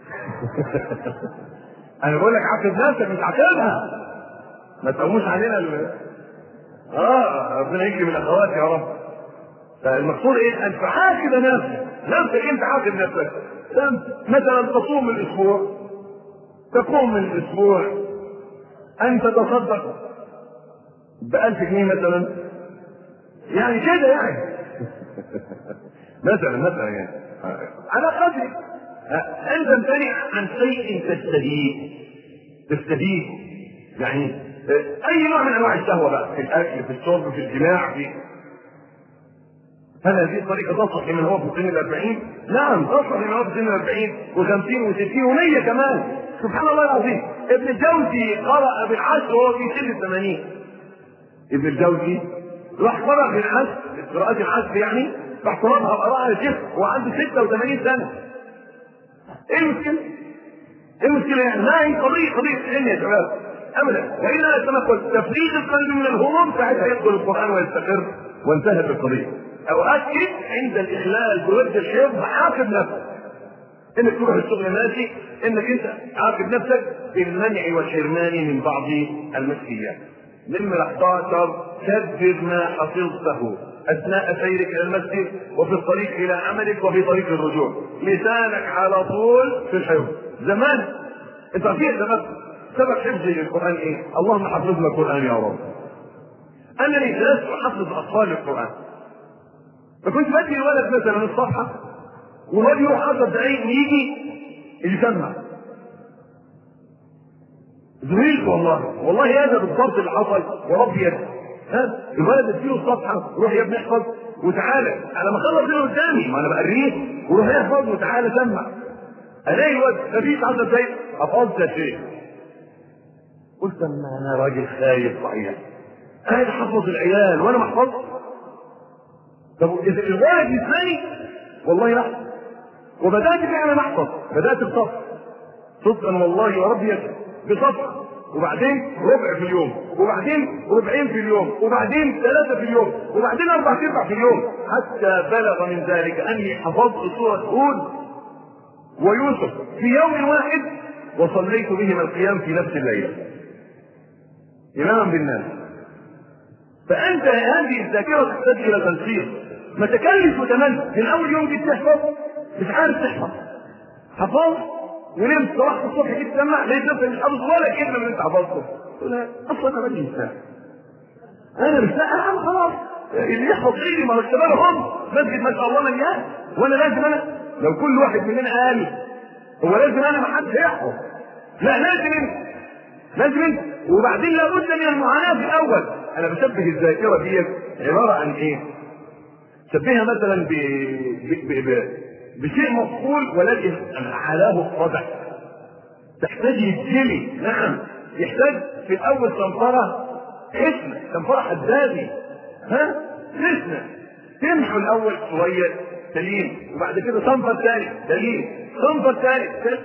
انا بقول لك عاقب نفسك مش عاقبها. ما تقوموش علينا ال... اه ربنا يكرم الاخوات يا رب. فالمقصود ايه؟ ان تعاقب نفسك، نفسك انت عاقب نفسك. مثلا تصوم الاسبوع، تقوم من الاسبوع ان تتصدق بألف جنيه مثلا، يعني كده يعني مثلا مثلا يعني على قدر ان تمتنع عن شيء تستهيه تستهيه يعني اي نوع من انواع الشهوه بقى، في الاكل في الشرب في الجماع في هل هذه الطريقه تصلح لمن هو في سن الاربعين؟ نعم تصلح لمن هو في سن الاربعين وخمسين وستين ومية كمان. سبحان الله العظيم. ابن الجوزي قرأ بالعشر وهو في سن الثمانين. ابن الجوزي راح قرأ بالعشر، قراءات العشر يعني، راح قرأها قراءة الشيخ وهو عنده ستة وثمانين سنة. ايه المشكلة؟ ايه المشكلة يعني؟ ما هي قضية قضية علم يا شباب ابدا، والا كما قلت تفريغ القلب من الهموم ساعتها يدخل القرآن ويستقر وانتهت القضية. او اكد عند الاخلال بورد الحفظ عاقب نفسك. انك تروح الشغل ماشي، انك انت عاقب نفسك بالمنع والحرمان من بعض المسؤوليات. نمرة احد عشر كبر ما حفظته اثناء سيرك الى المسجد وفي الطريق الى عملك وفي طريق الرجوع. لسانك على طول في الحفظ. زمان انت عارفين سبب سبب حفظي للقران ايه؟ اللهم حفظنا القران يا رب. انني جلست احفظ اطفال القران، فكنت بدي الولد مثلا الصفحه والواد يروح عشر دقايق ويجي يسمع. ذهلت والله والله هذا بالضبط اللي حصل. يا رب يد ها الولد اديله الصفحه روح يا ابني احفظ وتعالى على ما اخلص اللي قدامي ما انا بقريه وروح احفظ وتعالى سمع. الاقي الواد مفيش عشر دقايق حفظت يا شيخ. قلت اما انا راجل خايف صحيح قاعد حفظ العيال وانا ما احفظش. طب اذا الولد يسمعني والله لا. وبدات فعلا احفظ بدات بصف صدقا والله يا رب يد بصفحه وبعدين ربع في اليوم وبعدين ربعين في اليوم وبعدين ثلاثه في اليوم وبعدين اربع ارباع في اليوم حتى بلغ من ذلك اني حفظت سوره هود ويوسف في يوم واحد وصليت بهما القيام في نفس الليله اماما بالناس. فانت هذه الذاكره تحتاج الى تنسيق. ما تكلف وتمنى من اول يوم جيت تحفظ مش عارف تحفظ حفظت ونمت صباح الصبح جيت تسمع لقيت نفسك مش حافظ ولا كلمه من اللي انت حفظته. لا اصلا انا مالي انسان انا مش انا خلاص اللي يحفظ غيري ما الشباب هم مسجد ما شاء الله مليان وانا لازم انا لو كل واحد مننا قال هو لازم انا ما حدش يحفظ. لا لازم انت لازم انت. وبعدين لابد من المعاناه في الاول. انا بشبه الذاكره دي عباره عن ايه؟ شبهها مثلا ب... ب... ب... ب... بشيء مفعول ولكن علاه الطبع تحتاج يتجلي. نعم يحتاج في الاول صنفره حسنه صنفره حدادي ها حسنه تمحو الاول شويه سليم وبعد كده صنفر ثاني سليم صنفر ثالث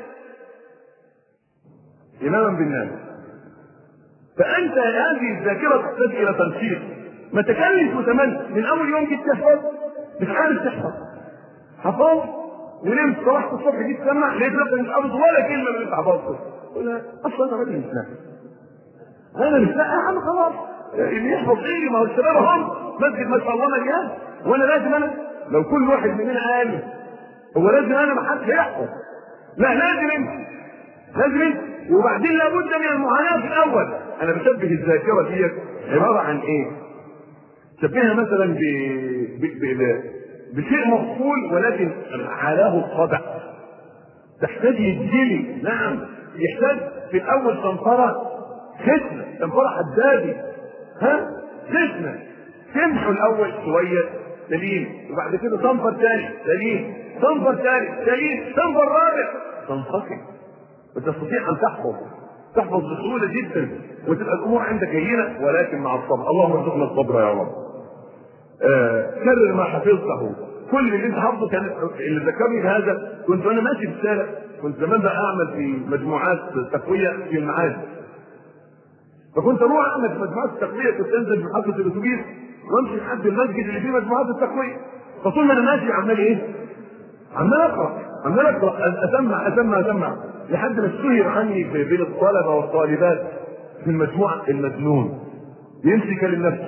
اماما بالناس. فانت هذه الذاكره تحتاج الى تنسيق. ما تكلف وتمنى من اول يوم جيت تحفظ مش عارف تحفظ حفظت ونمت صباح الصبح جيت تسمع لقيت نفسك مش حافظ ولا كلمه من اللي انت حفظته. اصلا انا راجل مش نافع انا مش نافع انا خلاص اللي يحفظ غيري ما هو الشباب هم مسجد ما شاء الله مليان وانا لازم انا لو كل واحد مننا قال هو لازم انا ما حدش يحفظ. لا لازم انت لازم انت. وبعدين لابد من المعاناه في الاول. انا بشبه الذاكره دي عباره عن ايه؟ شبهها مثلا ب... ب... ب... ب... بشيء مفعول ولكن علاه الطبع تحتاج يتجلي. نعم يحتاج في الاول صنفره حسنه صنفره حدادي ها حسنه تمحو الاول شويه سليم وبعد كده صنفر ثاني سليم صنفر ثالث سليم صنفر رابع تنفصل وتستطيع ان تحفظ تحفظ بسهوله جدا وتبقى الامور عندك هينه ولكن مع الصبر. اللهم ارزقنا الصبر يا رب. آه، كرر ما حفظته. كل اللي انت حافظه كان اللي ذكرني بهذا كنت وانا ماشي في الشارع كنت زمان بقى اعمل في مجموعات تقويه في المعاد فكنت اروح اعمل في مجموعات التقويه كنت انزل في محطه الاتوبيس وامشي لحد المسجد اللي فيه مجموعات التقويه فطول ما انا ماشي عمال ايه؟ عمال اقرا عمال اقرا اسمع اسمع اسمع لحد ما اشتهر عني بين الطلبه والطالبات في المجموعه المجنون يمشي يكلم نفسه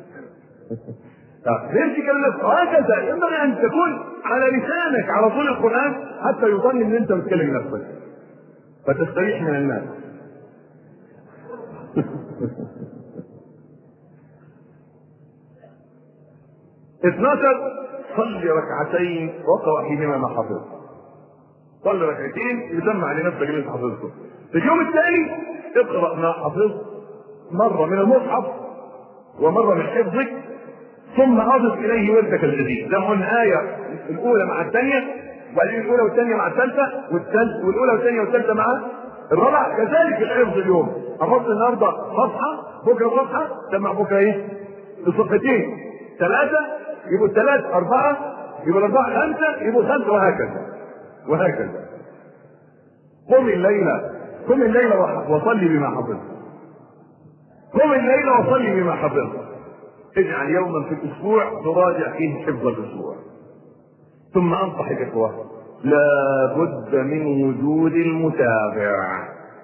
يمشي يكلم نفسه. وهكذا ينبغي ان تكون على لسانك على طول القران حتى يظن ان انت بتكلم نفسك فتستريح من الناس. اثناشر صلي ركعتين واقرا فيهما ما حفظت. صلي ركعتين يسمع لنفسك اللي انت حفظته. في اليوم الثاني اقرا ما حفظت مره من المصحف ومره من حفظك ثم اضف اليه وردك الجديد. ده قلنا ايه الاولى مع الثانيه وبعدين الاولى والثانيه مع الثالثه والثالث والاولى والثانيه والثالثه مع الرابعه. كذلك الحفظ اليوم حفظت النهارده صفحه بكره صفحه سمع بكره ايه؟ بصفحتين ثلاثه يبقوا الثلاث اربعه يبقوا الاربعه خمسه يبقوا خمسه وهكذا وهكذا. قم الليله قم الليله وصلي بما حفظت. قم الليله وصلي بما حفظت. اجعل يوما في الاسبوع تراجع فيه حفظ الاسبوع. ثم انصح الاخوه لا بد من وجود المتابع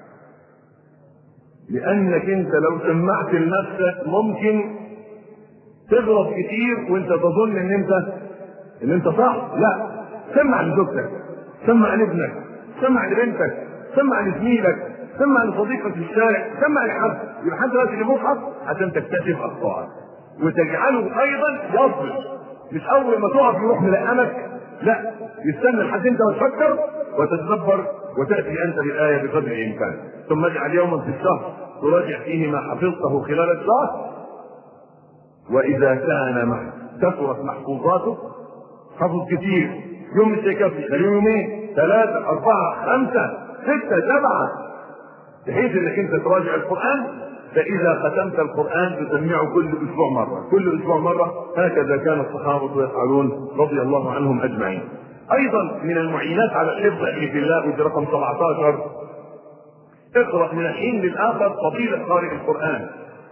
لانك انت لو سمعت لنفسك ممكن تغلط كتير وانت تظن ان انت ان انت صح. لا سمع لزوجتك سمع لابنك سمع لبنتك سمع لزميلك سمع لصديقك في الشارع سمع لحد يبقى حد دلوقتي المصحف عشان تكتشف اخطائك وتجعله ايضا يصبر. مش اول ما تقف يروح ملقمك لا، يستنى لحد انت وتفكر وتتدبر وتاتي انت بالايه بقدر الامكان. ثم اجعل يوما في الشهر تراجع فيه ما حفظته خلال الشهر، واذا كان كثرت محفوظاته، حفظ كثير، يوم مش هيكفي، خليه يومين ثلاثه اربعه خمسه سته سبعه، بحيث انك انت تراجع القران. فاذا ختمت القران تسمعه كل اسبوع مره، كل اسبوع مره، هكذا كان الصحابه يفعلون رضي الله عنهم اجمعين. ايضا من المعينات على الحفظ في الله ودي رقم سبعة عشر، اقرا من الحين للاخر فضيله قارئ القران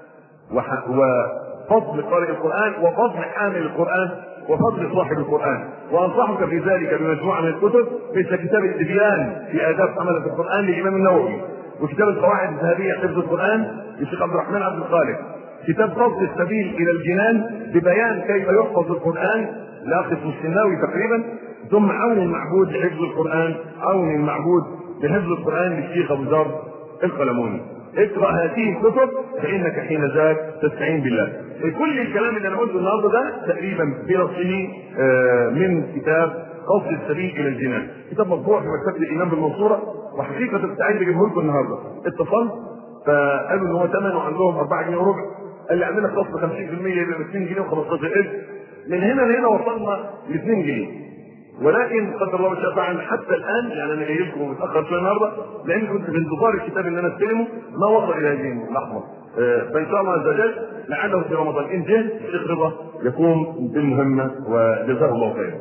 وفضل قارئ القران وفضل حامل القران وفضل صاحب القران. وانصحك في ذلك بمجموعه من الكتب، مثل كتاب التبيان في اداب حمله القران للامام النووي، وكتاب القواعد الذهبيه حفظ القران للشيخ عبد الرحمن عبد الخالق، كتاب فضل السبيل الى الجنان ببيان كيف يحفظ القران لاخ السناوي تقريبا، ثم عون المعبود لحفظ القران، عون المعبود لحفظ القران للشيخ ابو ذر القلموني. اقرا هذه الكتب فانك حين ذاك تستعين بالله. كل الكلام اللي انا قلته النهارده ده تقريبا بنصه من كتاب قصد السبيل الى الجنان، كتاب مطبوع في مكتبه الامام بالمنصوره، وحقيقه استعين بجيبه لكم النهارده. اتصلت فقالوا ان هو ثمنه عندهم أربعة جنيه وربع، قال لي اعمل لك خصم خمسين بالمية يبقى اثنين جنيه وخمستاشر قرش. من هنا لهنا وصلنا ل اثنين جنيه، ولكن قدر الله ما شاء فعل حتى الان، يعني انا جاي لكم متاخر شويه النهارده لان كنت في انتظار الكتاب اللي انا استلمه ما وصل الى هذه اللحظه. فان شاء الله عز وجل لعله في رمضان ان جه الشيخ رضا يقوم بالمهمه وجزاه الله خيرا.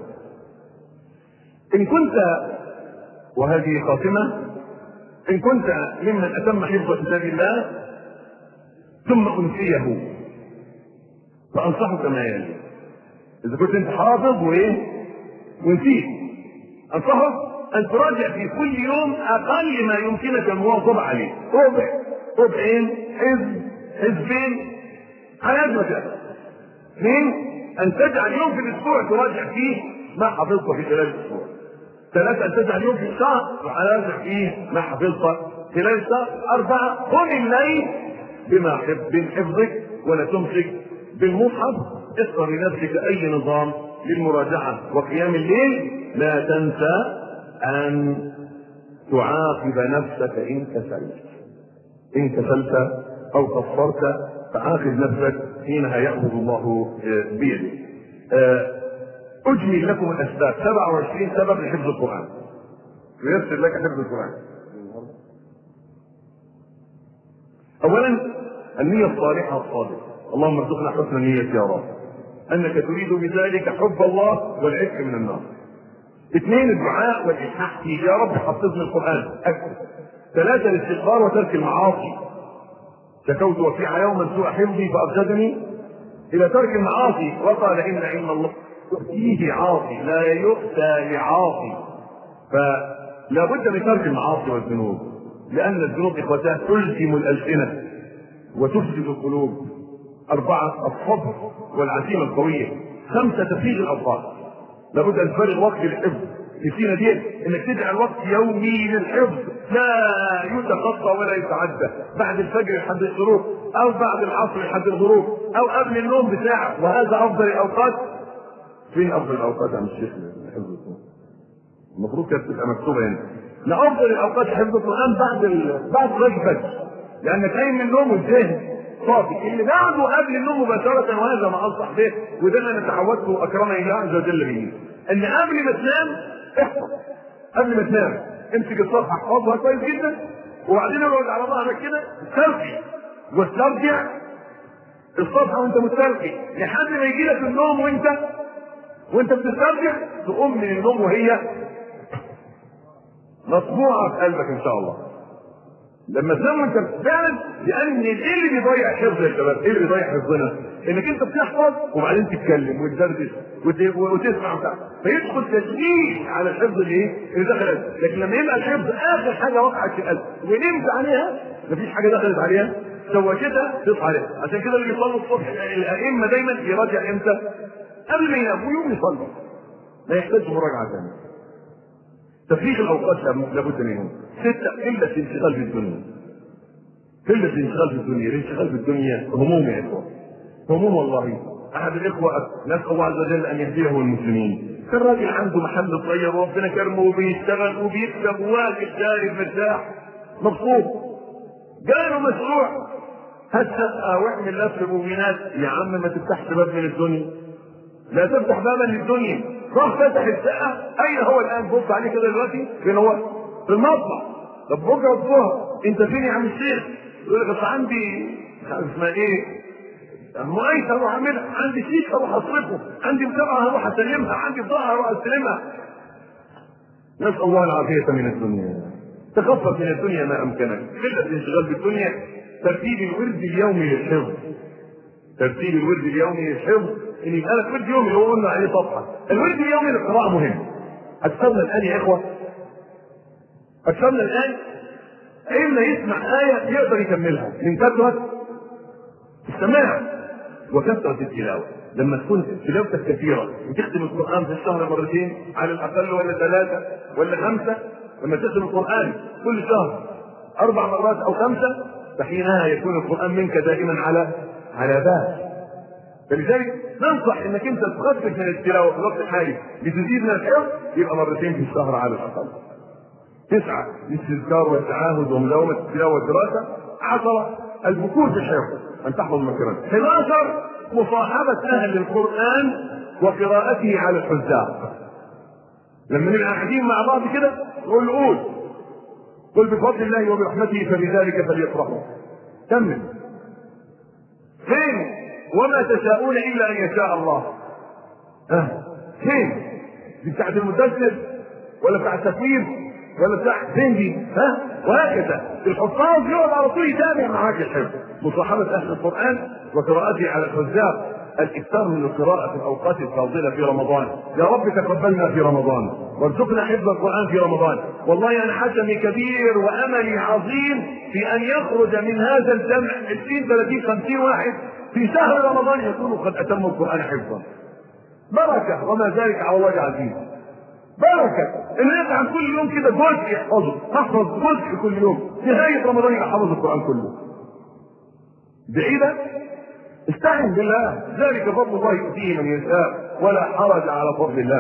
ان كنت، وهذه خاتمه، ان كنت ممن اتم حفظ كتاب الله ثم انسيه فانصحك ما يلي. اذا كنت انت حافظ وايه ونسيت، انصحك ان تراجع في كل يوم اقل ما يمكنك المواظبه عليه، ربع ربعين حزب حزبين على قد ما تقدر. اثنين، ان تجعل يوم في الاسبوع تراجع فيه ما حفظته في خلال الاسبوع. ثلاثة، ان تجعل يوم في الشهر تراجع فيه ما حفظته خلال الشهر. أربعة، قم الليل بما من حفظك ولا تمسك بالمصحف. اختر لنفسك اي نظام للمراجعة وقيام الليل. لا تنسى ان تعاقب نفسك ان كسلت، ان كسلت او قصرت فعاقب نفسك حينها يأخذ الله بيدك. اجمل لكم الاسباب، سبعة وعشرين سبب لحفظ القرآن، ييسر لك حفظ القرآن. اولا النية الصالحة الصادقة، اللهم ارزقنا حسن النية يا رب، انك تريد بذلك حب الله والعتق من النار. اثنين، الدعاء والالحاح فيه، يا رب حفظني القرآن اكثر. ثلاثة، الاستغفار وترك المعاصي، شكوت وفيع يوما سوء حفظي فارشدني الى ترك المعاصي، وقال ان علم الله يؤتيه عاصي لا يؤتى لعاصي. فلا بد من ترك المعاصي والذنوب، لان الذنوب اخوتها تلزم الالسنه وتفسد القلوب. أربعة، الصبر والعزيمة القوية. خمسة، تفريغ الأوقات، لابد أن تفرغ وقت للحفظ. في دي انك تجعل وقت يومي للحفظ لا يتخطى ولا يتعدى، بعد الفجر لحد الشروق، او بعد العصر لحد الغروب، او قبل النوم بساعة، وهذا افضل الاوقات. فين افضل الاوقات يا عم الشيخ لحفظ القرآن؟ المفروض كانت تبقى مكتوبة هنا. لافضل الاوقات لحفظ القرآن بعد ال... بعد صلاة الفجر، لانك قايم من النوم والذهن صافي. اللي بعده قبل النوم مباشرة، وهذا ما انصح به، وده اللي انا تعودت واكرمني الله عز وجل به، ان قبل ما تنام احفظ. قبل ما تنام امسك الصفحة احفظها كويس جدا، وبعدين اقعد على ظهرك كده استرخي واسترجع الصفحة وانت مسترخي لحد ما يجي لك النوم، وانت وانت بتسترجع تقوم من النوم وهي مطبوعة في قلبك ان شاء الله. لما تنام وانت فعلا، لان ايه اللي بيضيع الحفظ يا شباب؟ ايه اللي بيضيع حفظنا؟ انك انت بتحفظ وبعدين تتكلم وتدردش وتسمع بتاع، فيدخل تشجيع على الحفظ اللي ايه؟ اللي دخل قلبك. لكن لما يبقى الحفظ اخر حاجه وقعت في القلب ونمت عليها، مفيش حاجه دخلت عليها سوتها تصحى عليها. عشان كده اللي بيصلوا الصبح الائمه دايما يراجع امتى؟ قبل ما ينام، ويوم يصلي ما يحتاجش مراجعه ثانيه. تفريغ الاوقات لابد منه. ستة، قلة الانشغال في الدنيا. قلة الانشغال في الدنيا، الانشغال في الدنيا هموم يا اخوان، هموم والله. احد الاخوه نسال الله عز وجل ان يهديه المسلمين، كان راجل عنده محل صغير وربنا كرمه وبيشتغل وبيكسب وواقف شارب مرتاح مبسوط. جاله مشروع هات شقه واعمل لف موبينات. يا عم ما تفتحش باب من الدنيا، لا تفتح بابا للدنيا. راح فتح الشقه. اين هو الان؟ بص عليه كده دلوقتي فين هو؟ في المطبخ. طب بكره الظهر انت فين يا عم الشيخ؟ يقول لك اصل عندي اسمها ايه؟ مؤيس هروح اعملها، عندي شيك هروح اصرفه، عندي بضاعه هروح اسلمها، عندي بضاعه هروح استلمها. نسال الله العافيه من الدنيا. تخفف من الدنيا ما امكنك. قله الانشغال بالدنيا. ترتيب الورد اليومي للحفظ. ترتيب الورد اليومي للحفظ ان يبقى لك ورد يومي اللي هو قلنا عليه صفحه. الورد اليومي للقراءه مهم. اكثرنا الان يا اخوه، اكثرنا الان الا يسمع ايه يقدر يكملها من كثره السماع وكثره التلاوه. لما تكون تلاوتك كثيره وتختم القران في الشهر مرتين على الاقل ولا ثلاثه ولا خمسه، لما تختم القران كل شهر اربع مرات او خمسه فحينها يكون القران منك دائما على على بال. فلذلك ننصح انك انت تخفف من التلاوه في الوقت الحالي لتزيد من الحفظ، يبقى مرتين في الشهر على الاقل. تسعه للاستذكار والتعاهد ومداومه التلاوه والدراسه. عشره البكور في الحفظ ان تحفظ مكرا. حداشر مصاحبه اهل القران وقراءته على الحذاء. لما نبقى قاعدين مع بعض كده نقول قول قل بفضل الله وبرحمته فبذلك فليفرحوا. كمل. فين وما تشاءون الا ان يشاء الله؟ ها فين؟ دي بتاعت المدثر ولا بتاع التكوير ولا بتاع فين دي؟ ها وهكذا. الحفاظ يقعد على طول يتابع معاك الحفظ. مصاحبه اهل القران وقراءته على الحذاء. الاكثار من القراءه في الاوقات الفاضله في رمضان. يا رب تقبلنا في رمضان وارزقنا حفظ القران في رمضان. والله انا حسمي كبير واملي عظيم في ان يخرج من هذا الجمع عشرين ثلاثين خمسين واحد في شهر رمضان يكونوا قد اتموا القران حفظا. بركه وما ذلك على الله عزيز. بركه ان يجعل كل يوم كده جزء يحفظه، تحفظ جزء كل يوم، نهايه رمضان يبقى حافظ القران كله. بعيده استعن بالله، ذلك فضل الله يؤتيه من يشاء ولا حرج على فضل الله.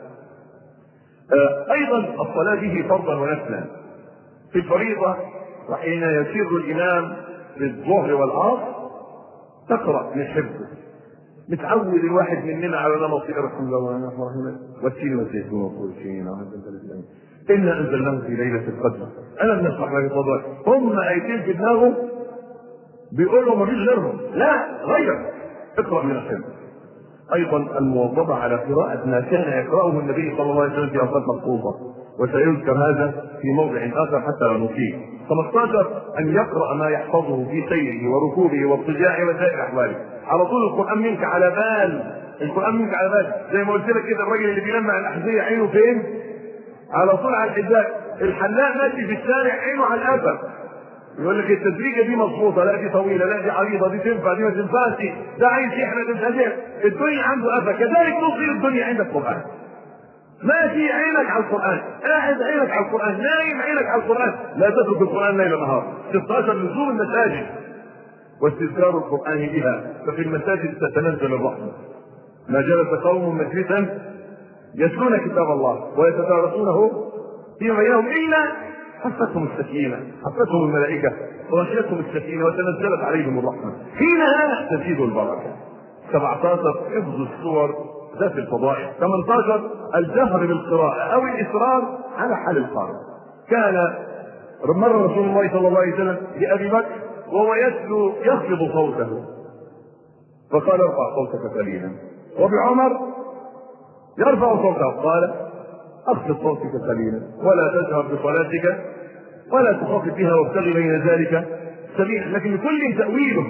آه ايضا الصلاه به فرضا ونفلا. في الفريضه وحين يسير الامام في الظهر والعصر تقرا من حفظه. متعود الواحد مننا على نمط يقرا الحمد لله الرحمن الرحيم والتين والزيتون والطور سينين انا انزلناه في ليله القدر الم نشرح لك صدرك. هم ايتين في دماغه بيقول له مفيش غيرهم. لا غير، اقرا من الحفظ. ايضا المواظبه على قراءه ما كان يقراه النبي صلى الله عليه وسلم في اوقات مخصوصه، وسيذكر هذا في موضع اخر حتى لا نطيل. خمسة عشر ان يقرا ما يحفظه في سيره وركوبه واضطجاعه وسائر احواله. على طول القران منك على بال، القران منك على بال. زي ما قلت لك كده الراجل اللي بيلمع الاحذيه عينه فين؟ على طول على الحذاء. الحلاق ماشي في الشارع عينه على القفا، يقول لك التدريجه دي مظبوطه، لا دي طويله، لا دي عريضه، دي تنفع، دي ما تنفعش، ده عايز يحرق الحاجات. الدنيا عنده قفا. كذلك تصير الدنيا عندك قران. ماشي عينك على القران، قاعد عينك على القران، نايم عينك على القران، لا تترك القران ليل نهار. ستة عشر لزوم المساجد واستذكار القران بها، ففي المساجد تتنزل الرحمه. ما جلس قوم مجلسا يتلون كتاب الله ويتدارسونه فيما بينهم الا حفتهم السكينه، حفتهم الملائكه وغشيتهم السكينه وتنزلت عليهم الرحمه. حينها تزيد البركه. سبعة عشر حفظ السور ذات الفضائل. ثمانية عشر الجهر بالقراءه او الاصرار على حال القارئ. كان مر رسول الله صلى الله عليه وسلم لابي بكر وهو يتلو يخفض صوته فقال ارفع صوتك قليلا، وبعمر يرفع صوته قال اخفض صوتك قليلا ولا تجهر بصلاتك ولا تخافت بها وابتغي بين ذلك سبيلا. لكن لكل تاويله.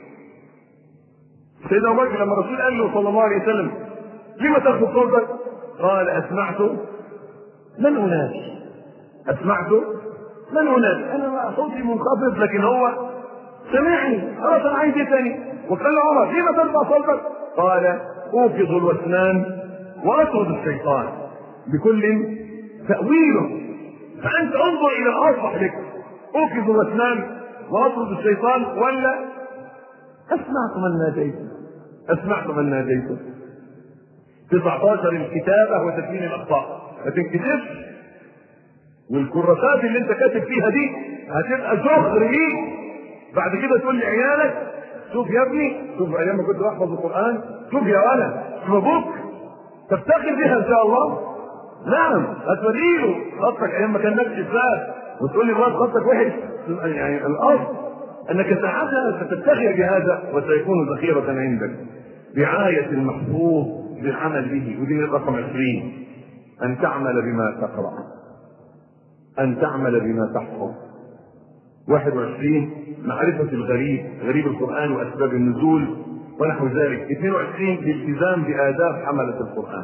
سيدنا ابو بكر لما الرسول قال له صلى الله عليه وسلم لما تخفض صوتك؟ قال اسمعت من انادي، اسمعت من انادي، انا صوتي منخفض لكن هو سمعني، خلاص انا عايز ايه تاني؟ وقال له عمر لما ترفع صوتك؟ قال اوقظ الوثنان واطرد الشيطان. بكل تأويله. فأنت انظر إلى الأصلح لك، أوقظ الوثنان وأطرد الشيطان ولا أسمعت من ناديت. أسمعتم من ناديتم. تسعة عشر الكتابة وتسجيل الأخطاء، ما تنكتبش، والكراسات اللي أنت كاتب فيها دي هتبقى زخر ليك بعد كده تقول لعيالك شوف يا ابني، شوف أيام ما كنت بحفظ القرآن، شوف يا ولد، شوف أبوك، تفتخر بها إن شاء الله. نعم، هتوريله خطك أيام ما كان نفسي فات وتقول لي الواد خطك وحش. يعني الأصل أنك ساعتها ستفتخر بهذا وسيكون ذخيرة عندك. رعاية المحفوظ بالعمل به، ودي رقم عشرين، أن تعمل بما تقرأ، أن تعمل بما تحفظ. واحد وعشرين معرفة الغريب، غريب القرآن وأسباب النزول ونحو ذلك. اثنين وعشرين الالتزام بآداب حملة القرآن.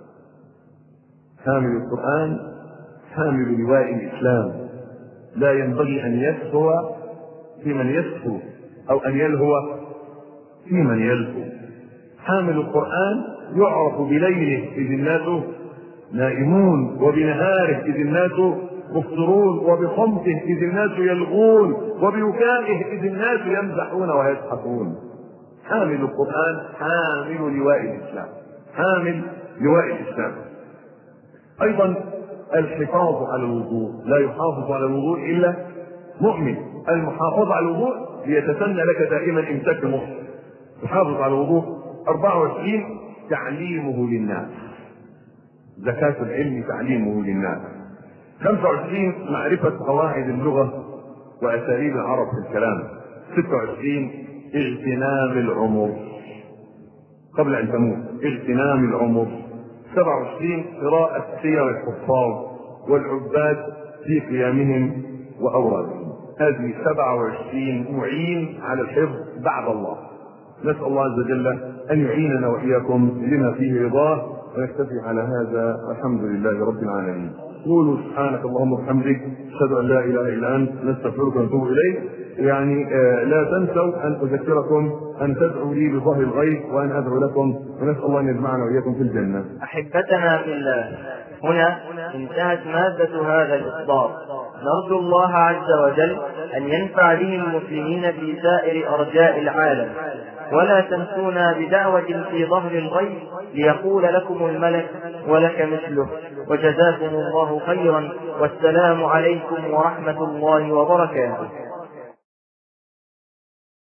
حامل القرآن حامل لواء الإسلام، لا ينبغي أن يسهو في من يسهو أو أن يلهو في من يلهو. حامل القرآن يعرف بليله إذ الناس نائمون، وبنهاره إذ الناس مفطرون، وبصمته إذ الناس يلغون، وببكائه إذ الناس يمزحون ويضحكون. حامل القرآن حامل لواء الإسلام، حامل لواء الإسلام. أيضا الحفاظ على الوضوء، لا يحافظ على الوضوء إلا مؤمن. المحافظة على الوضوء ليتسنى لك دائما إمساك المخ، تحافظ على الوضوء. أربعة وعشرين تعليمه للناس، زكاة العلم تعليمه للناس. خمسة وعشرين معرفة قواعد اللغة وأساليب العرب في الكلام. ستة وعشرين اغتنام العمر قبل أن تموت، اغتنام العمر. سبعة وعشرين قراءة سير الحفاظ والعباد في قيامهم وأورادهم. هذه سبعة وعشرين معين على الحفظ بعد الله. نسأل الله عز وجل أن يعيننا وإياكم لما فيه رضاه، ونكتفي على هذا، والحمد لله رب العالمين. قولوا سبحانك اللهم وبحمدك، أشهد أن لا إله إلا أنت، نستغفرك ونتوب إليك. يعني آه لا تنسوا أن أذكركم أن تدعوا لي بظهر الغيب وأن أدعو لكم، ونسأل الله أن يجمعنا وإياكم في الجنة. أحبتنا في الله، هنا انتهت مادة هذا الإصدار. نرجو الله عز وجل أن ينفع به المسلمين في سائر أرجاء العالم، ولا تنسونا بدعوة في ظهر الغيب ليقول لكم الملك ولك مثله. وجزاكم الله خيرا، والسلام عليكم ورحمة الله وبركاته.